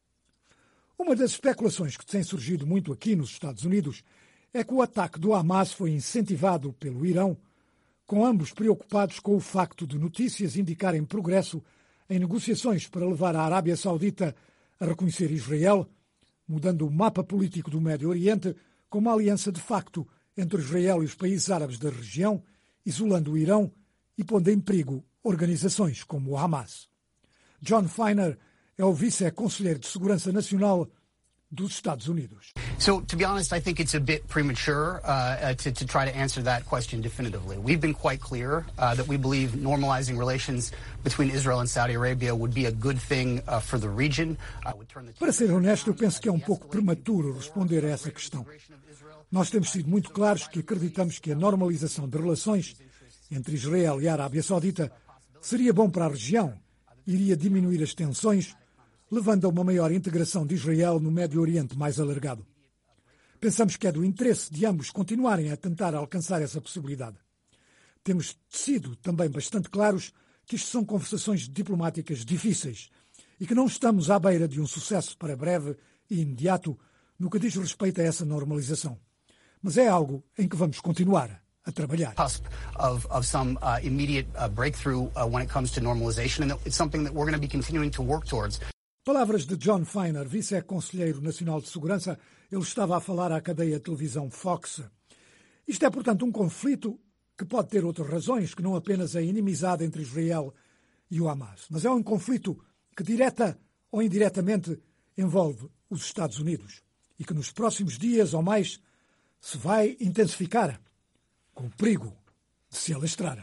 Uma das especulações que tem surgido muito aqui nos Estados Unidos é que o ataque do Hamas foi incentivado pelo Irão, com ambos preocupados com o facto de notícias indicarem progresso em negociações para levar a Arábia Saudita a reconhecer Israel, mudando o mapa político do Médio Oriente com uma aliança de facto entre Israel e os países árabes da região, isolando o Irão e pondo em perigo organizações como o Hamas. John Feiner é o vice-conselheiro de Segurança Nacional dos Estados Unidos. So, to be honest, I think it's a bit premature uh, to, to try to answer that question definitively. We've been quite clear uh, that we believe normalizing relations between Israel and Saudi Arabia would be a good thing uh, for the region. Uh, would turn the Para ser honesto, eu penso que é um pouco prematuro responder a essa questão. Nós temos sido muito claros que acreditamos que a normalização de relações entre Israel e a Arábia Saudita seria bom para a região, iria diminuir as tensões, levando a uma maior integração de Israel no Médio Oriente mais alargado. Pensamos que é do interesse de ambos continuarem a tentar alcançar essa possibilidade. Temos sido também bastante claros que isto são conversações diplomáticas difíceis e que não estamos à beira de um sucesso para breve e imediato no que diz respeito a essa normalização. Mas é algo em que vamos continuar a trabalhar. Cusp of, of some uh, immediate uh, breakthrough uh, when it comes to normalization, and it's something that we're going to be continuing to work towards. Palavras de John Feiner, vice-conselheiro nacional de segurança. Ele estava a falar à cadeia de televisão Fox. Isto é, portanto, um conflito que pode ter outras razões que não apenas a inimizade entre Israel e o Hamas. Mas é um conflito que, direta ou indiretamente, envolve os Estados Unidos e que nos próximos dias ou mais se vai intensificar, com o perigo de se alastrar.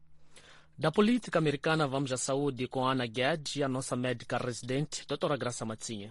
Da política americana, vamos à saúde com a Ana Guedes e a nossa médica residente, doutora Graça Matzinha.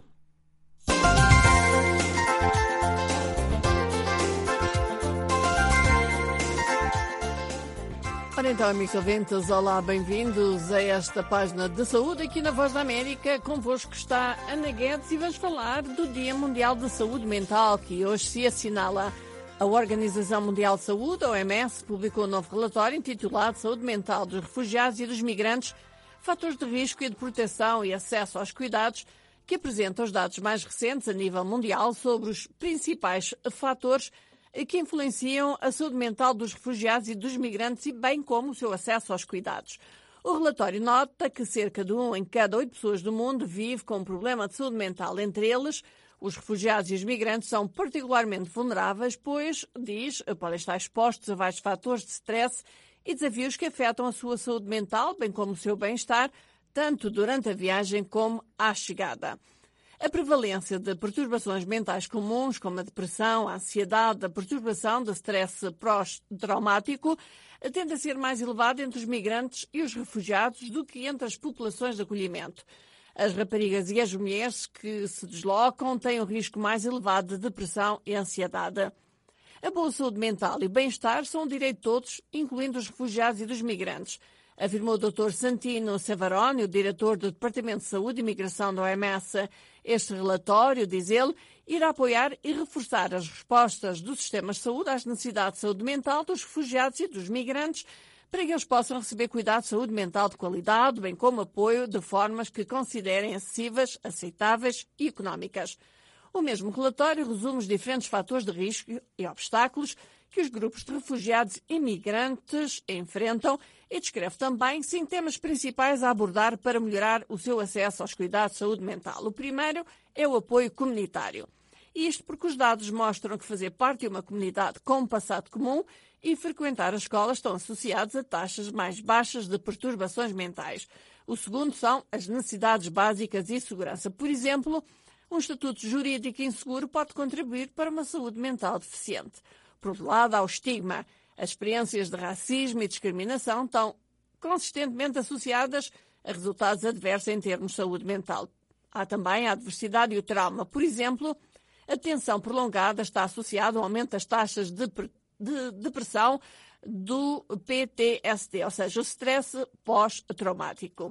Ora então, amigos ouvintes, olá, bem-vindos a esta página de saúde aqui na Voz da América. Convosco está Ana Guedes e vamos falar do Dia Mundial de Saúde Mental, que hoje se assinala. A Organização Mundial de Saúde, a O M S, publicou um novo relatório intitulado Saúde Mental dos Refugiados e dos Migrantes, Fatores de Risco e de Proteção e Acesso aos Cuidados, que apresenta os dados mais recentes a nível mundial sobre os principais fatores que influenciam a saúde mental dos refugiados e dos migrantes e bem como o seu acesso aos cuidados. O relatório nota que cerca de um em cada oito pessoas do mundo vive com um problema de saúde mental. Entre eles, os refugiados e os migrantes são particularmente vulneráveis, pois, diz, podem estar expostos a vários fatores de stress e desafios que afetam a sua saúde mental, bem como o seu bem-estar, tanto durante a viagem como à chegada. A prevalência de perturbações mentais comuns, como a depressão, a ansiedade, a perturbação de stress pós-traumático, tende a ser mais elevada entre os migrantes e os refugiados do que entre as populações de acolhimento. As raparigas e as mulheres que se deslocam têm um risco mais elevado de depressão e ansiedade. A boa saúde mental e bem-estar são um direito de todos, incluindo os refugiados e dos migrantes, afirmou o doutor Santino Savaroni, o diretor do Departamento de Saúde e Imigração da O M S. Este relatório, diz ele, irá apoiar e reforçar as respostas dos sistemas de saúde às necessidades de saúde mental dos refugiados e dos migrantes, para que eles possam receber cuidado de saúde mental de qualidade, bem como apoio de formas que considerem acessíveis, aceitáveis e económicas. O mesmo relatório resume os diferentes fatores de risco e obstáculos que os grupos de refugiados e migrantes enfrentam e descreve também cinco temas principais a abordar para melhorar o seu acesso aos cuidados de saúde mental. O primeiro é o apoio comunitário. Isto porque os dados mostram que fazer parte de uma comunidade com um passado comum e frequentar a escola estão associados a taxas mais baixas de perturbações mentais. O segundo são as necessidades básicas e segurança. Por exemplo, um estatuto jurídico inseguro pode contribuir para uma saúde mental deficiente. Por outro lado, há o estigma. As experiências de racismo e discriminação estão consistentemente associadas a resultados adversos em termos de saúde mental. Há também a adversidade e o trauma. Por exemplo, a tensão prolongada está associada ao aumento das taxas de, de depressão do P T S D, ou seja, o stress pós-traumático.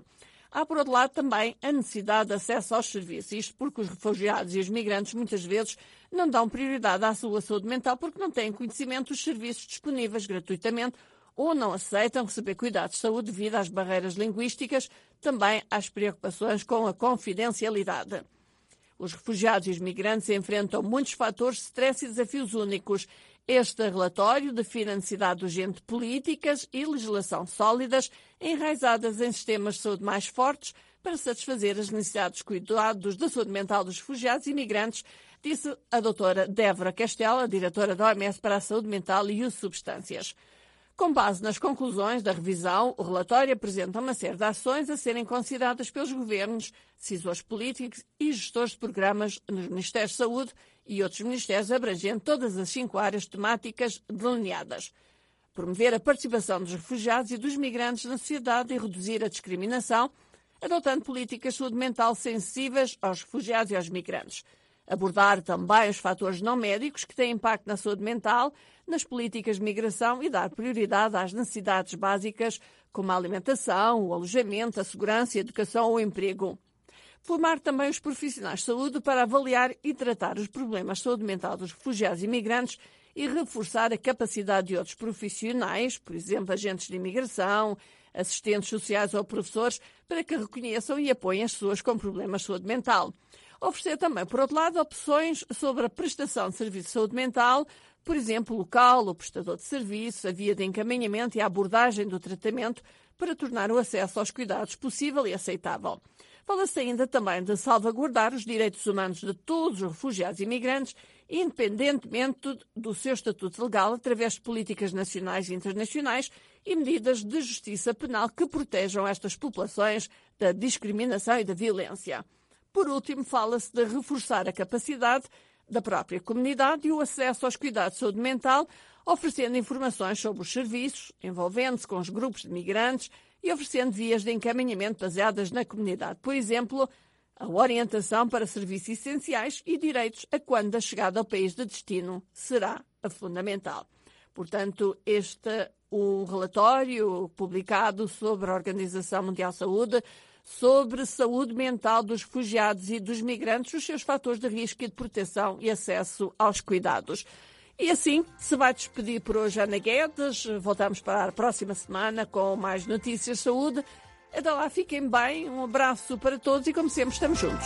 Há, por outro lado, também a necessidade de acesso aos serviços. Isto porque os refugiados e os migrantes muitas vezes não dão prioridade à sua saúde mental porque não têm conhecimento dos serviços disponíveis gratuitamente ou não aceitam receber cuidados de saúde devido às barreiras linguísticas, também às preocupações com a confidencialidade. Os refugiados e os migrantes enfrentam muitos fatores de stress e desafios únicos. Este relatório define a necessidade urgente de políticas e legislação sólidas, enraizadas em sistemas de saúde mais fortes, para satisfazer as necessidades de cuidados da saúde mental dos refugiados e migrantes, disse a doutora Débora Castela, diretora da O M S para a Saúde Mental e Uso de Substâncias. Com base nas conclusões da revisão, o relatório apresenta uma série de ações a serem consideradas pelos governos, decisores políticos e gestores de programas nos Ministérios de Saúde e outros ministérios, abrangendo todas as cinco áreas temáticas delineadas. Promover a participação dos refugiados e dos migrantes na sociedade e reduzir a discriminação, adotando políticas de saúde mental sensíveis aos refugiados e aos migrantes. Abordar também os fatores não médicos que têm impacto na saúde mental, nas políticas de migração e dar prioridade às necessidades básicas, como a alimentação, o alojamento, a segurança, a educação ou o emprego. Formar também os profissionais de saúde para avaliar e tratar os problemas de saúde mental dos refugiados e imigrantes e reforçar a capacidade de outros profissionais, por exemplo, agentes de imigração, assistentes sociais ou professores, para que reconheçam e apoiem as pessoas com problemas de saúde mental. Oferecer também, por outro lado, opções sobre a prestação de serviço de saúde mental, por exemplo, o local, o prestador de serviço, a via de encaminhamento e a abordagem do tratamento para tornar o acesso aos cuidados possível e aceitável. Fala-se ainda também de salvaguardar os direitos humanos de todos os refugiados e imigrantes, independentemente do seu estatuto legal, através de políticas nacionais e internacionais e medidas de justiça penal que protejam estas populações da discriminação e da violência. Por último, fala-se de reforçar a capacidade da própria comunidade e o acesso aos cuidados de saúde mental, oferecendo informações sobre os serviços, envolvendo-se com os grupos de migrantes e oferecendo vias de encaminhamento baseadas na comunidade. Por exemplo, a orientação para serviços essenciais e direitos a quando a chegada ao país de destino será a fundamental. Portanto, este é um relatório publicado sobre a Organização Mundial de Saúde, sobre saúde mental dos refugiados e dos migrantes, os seus fatores de risco e de proteção e acesso aos cuidados. E assim se vai despedir por hoje Ana Guedes. Voltamos para a próxima semana com mais notícias de saúde. Até lá, fiquem bem, um abraço para todos e, como sempre, estamos juntos.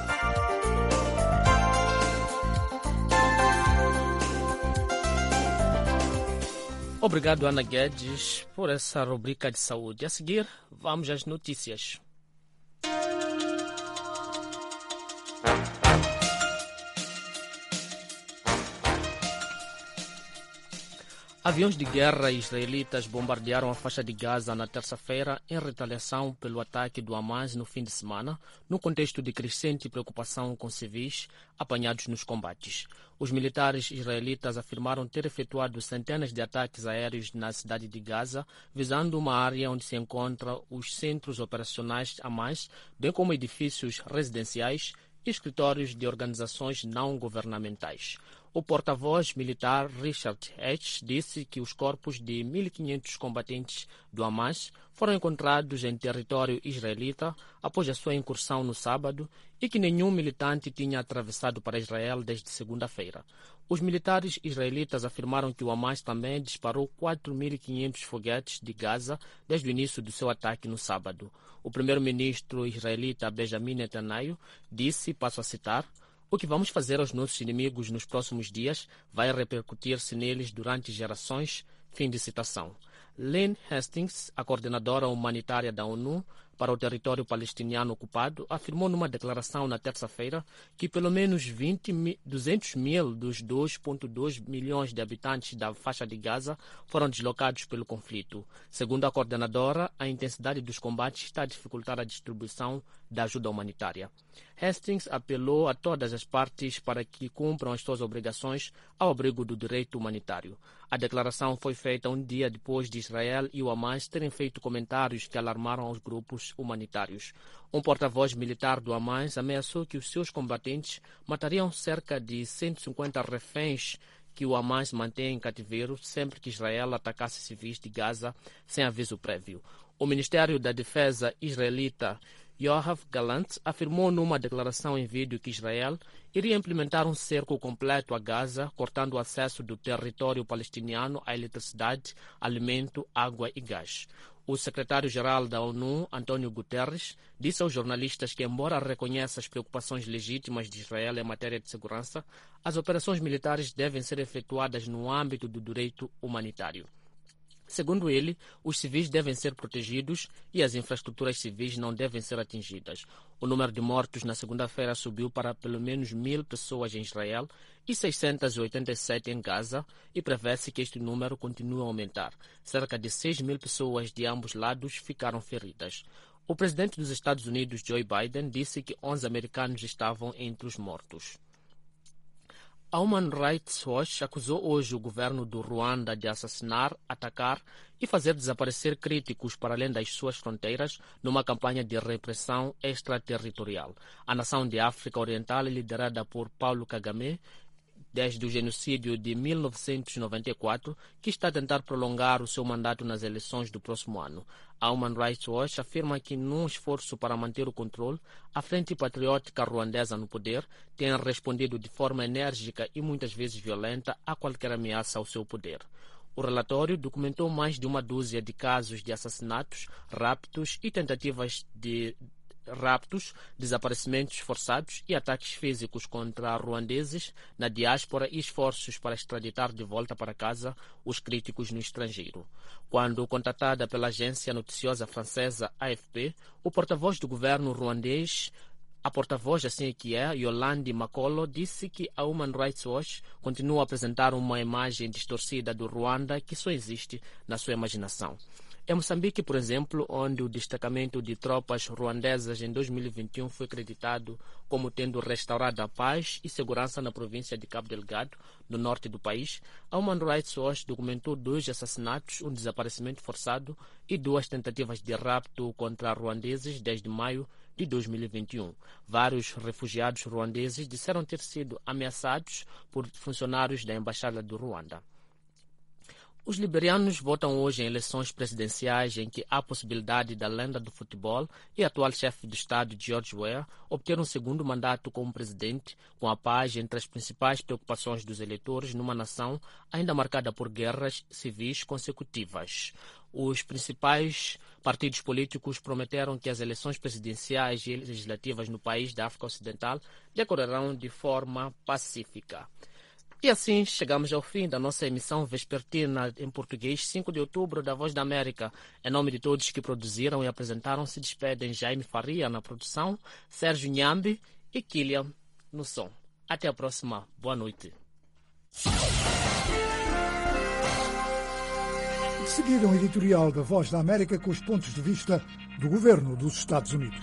Obrigado, Ana Guedes, por essa rubrica de saúde. A seguir, vamos às notícias. Aviões de guerra israelitas bombardearam a faixa de Gaza na terça-feira em retaliação pelo ataque do Hamas no fim de semana, no contexto de crescente preocupação com civis apanhados nos combates. Os militares israelitas afirmaram ter efetuado centenas de ataques aéreos na cidade de Gaza, visando uma área onde se encontram os centros operacionais Hamas, bem como edifícios residenciais e escritórios de organizações não governamentais. O porta-voz militar Richard Hatch disse que os corpos de mil e quinhentos combatentes do Hamas foram encontrados em território israelita após a sua incursão no sábado e que nenhum militante tinha atravessado para Israel desde segunda-feira. Os militares israelitas afirmaram que o Hamas também disparou quatro mil e quinhentos foguetes de Gaza desde o início do seu ataque no sábado. O primeiro-ministro israelita Benjamin Netanyahu disse, passo a citar, "O que vamos fazer aos nossos inimigos nos próximos dias vai repercutir-se neles durante gerações." Fim de citação. Lynn Hastings, a coordenadora humanitária da ONU para o território palestiniano ocupado, afirmou numa declaração na terça-feira que pelo menos duzentos mil dos dois vírgula dois milhões de habitantes da faixa de Gaza foram deslocados pelo conflito. Segundo a coordenadora, a intensidade dos combates está a dificultar a distribuição da ajuda humanitária. Hastings apelou a todas as partes para que cumpram as suas obrigações ao abrigo do direito humanitário. A declaração foi feita um dia depois de Israel e o Hamas terem feito comentários que alarmaram os grupos humanitários. Um porta-voz militar do Hamas ameaçou que os seus combatentes matariam cerca de cento e cinquenta reféns que o Hamas mantém em cativeiro sempre que Israel atacasse civis de Gaza sem aviso prévio. O Ministério da Defesa israelita Yoav Gallant afirmou numa declaração em vídeo que Israel iria implementar um cerco completo a Gaza, cortando o acesso do território palestiniano à eletricidade, alimento, água e gás. O secretário-geral da ONU, António Guterres, disse aos jornalistas que, embora reconheça as preocupações legítimas de Israel em matéria de segurança, as operações militares devem ser efetuadas no âmbito do direito humanitário. Segundo ele, os civis devem ser protegidos e as infraestruturas civis não devem ser atingidas. O número de mortos na segunda-feira subiu para pelo menos mil pessoas em Israel e seiscentos e oitenta e sete em Gaza, e prevê-se que este número continue a aumentar. Cerca de seis mil pessoas de ambos lados ficaram feridas. O presidente dos Estados Unidos, Joe Biden, disse que onze americanos estavam entre os mortos. A Human Rights Watch acusou hoje o governo do Ruanda de assassinar, atacar e fazer desaparecer críticos para além das suas fronteiras numa campanha de repressão extraterritorial. A nação de África Oriental é liderada por Paulo Kagame desde o genocídio de mil novecentos e noventa e quatro, que está a tentar prolongar o seu mandato nas eleições do próximo ano. A Human Rights Watch afirma que, num esforço para manter o controle, a Frente Patriótica Ruandesa no poder tem respondido de forma enérgica e muitas vezes violenta a qualquer ameaça ao seu poder. O relatório documentou mais de uma dúzia de casos de assassinatos, raptos e tentativas de raptos, desaparecimentos forçados e ataques físicos contra ruandeses na diáspora e esforços para extraditar de volta para casa os críticos no estrangeiro. Quando contatada pela agência noticiosa francesa A F P, o porta-voz do governo ruandês, a porta-voz assim que é, Yolande Makolo, disse que a Human Rights Watch continua a apresentar uma imagem distorcida do Ruanda que só existe na sua imaginação. Em Moçambique, por exemplo, onde o destacamento de tropas ruandesas em dois mil e vinte e um foi acreditado como tendo restaurado a paz e segurança na província de Cabo Delgado, no norte do país, a Human Rights Watch documentou dois assassinatos, um desaparecimento forçado e duas tentativas de rapto contra ruandeses desde maio de dois mil e vinte e um. Vários refugiados ruandeses disseram ter sido ameaçados por funcionários da Embaixada do Ruanda. Os liberianos votam hoje em eleições presidenciais em que há possibilidade da lenda do futebol e atual chefe do Estado, George Weah, obter um segundo mandato como presidente, com a paz entre as principais preocupações dos eleitores numa nação ainda marcada por guerras civis consecutivas. Os principais partidos políticos prometeram que as eleições presidenciais e legislativas no país da África Ocidental decorrerão de forma pacífica. E assim chegamos ao fim da nossa emissão vespertina em português, cinco de outubro, da Voz da América. Em nome de todos que produziram e apresentaram, se despedem Jaime Faria na produção, Sérgio Nhambi e Kilian no som. Até a próxima. Boa noite. De seguida, um editorial da Voz da América com os pontos de vista do governo dos Estados Unidos.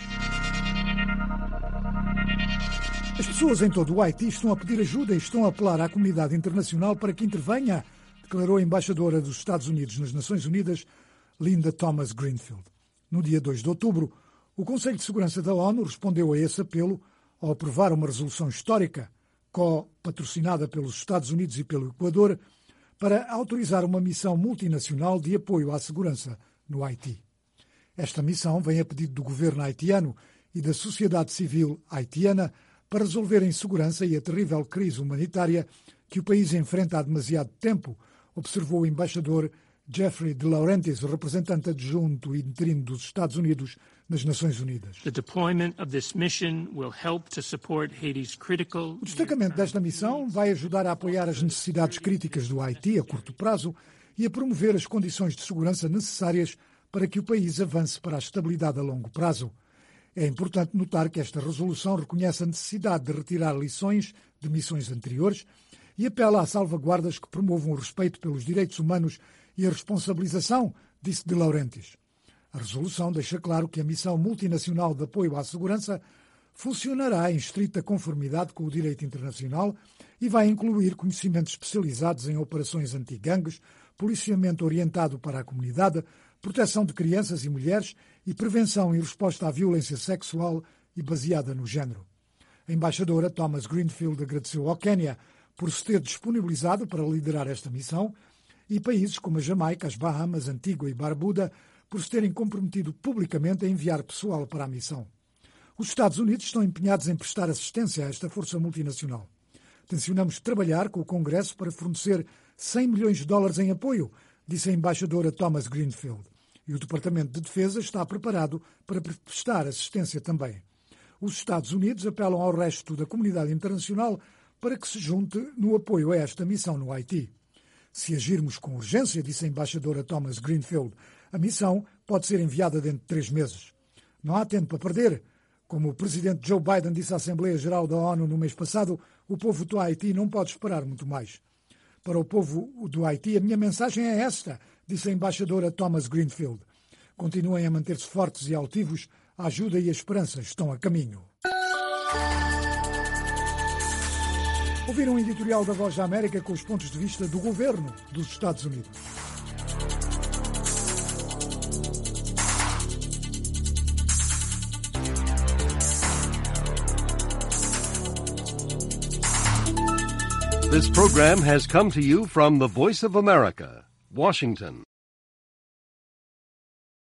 As pessoas em todo o Haiti estão a pedir ajuda e estão a apelar à comunidade internacional para que intervenha, declarou a embaixadora dos Estados Unidos nas Nações Unidas, Linda Thomas-Greenfield. No dia dois de outubro, o Conselho de Segurança da ONU respondeu a esse apelo ao aprovar uma resolução histórica, co-patrocinada pelos Estados Unidos e pelo Equador, para autorizar uma missão multinacional de apoio à segurança no Haiti. Esta missão vem a pedido do governo haitiano e da sociedade civil haitiana para resolver a insegurança e a terrível crise humanitária que o país enfrenta há demasiado tempo, observou o embaixador Jeffrey de Laurentiis, representante adjunto e interino dos Estados Unidos nas Nações Unidas. The deployment of this mission will help to support Haiti's critical... O destacamento desta missão vai ajudar a apoiar as necessidades críticas do Haiti a curto prazo e a promover as condições de segurança necessárias para que o país avance para a estabilidade a longo prazo. É importante notar que esta resolução reconhece a necessidade de retirar lições de missões anteriores e apela a salvaguardas que promovam o respeito pelos direitos humanos e a responsabilização, disse de Laurentiis. A resolução deixa claro que a missão multinacional de apoio à segurança funcionará em estrita conformidade com o direito internacional e vai incluir conhecimentos especializados em operações anti-gangues, policiamento orientado para a comunidade, proteção de crianças e mulheres e prevenção e resposta à violência sexual e baseada no género. A embaixadora Thomas-Greenfield agradeceu ao Quênia por se ter disponibilizado para liderar esta missão e países como a Jamaica, as Bahamas, Antígua e Barbuda por se terem comprometido publicamente a enviar pessoal para a missão. Os Estados Unidos estão empenhados em prestar assistência a esta força multinacional. Tencionamos trabalhar com o Congresso para fornecer cem milhões de dólares em apoio, disse a embaixadora Thomas Greenfield. E o Departamento de Defesa está preparado para prestar assistência também. Os Estados Unidos apelam ao resto da comunidade internacional para que se junte no apoio a esta missão no Haiti. Se agirmos com urgência, disse a embaixadora Thomas Greenfield, a missão pode ser enviada dentro de três meses. Não há tempo para perder. Como o presidente Joe Biden disse à Assembleia Geral da ONU no mês passado, o povo do Haiti não pode esperar muito mais. Para o povo do Haiti, a minha mensagem é esta, disse a embaixadora Thomas Greenfield. Continuem a manter-se fortes e altivos, a ajuda e a esperança estão a caminho. Ouviram um editorial da Voz da América com os pontos de vista do governo dos Estados Unidos. This program has come to you from the Voice of America, Washington.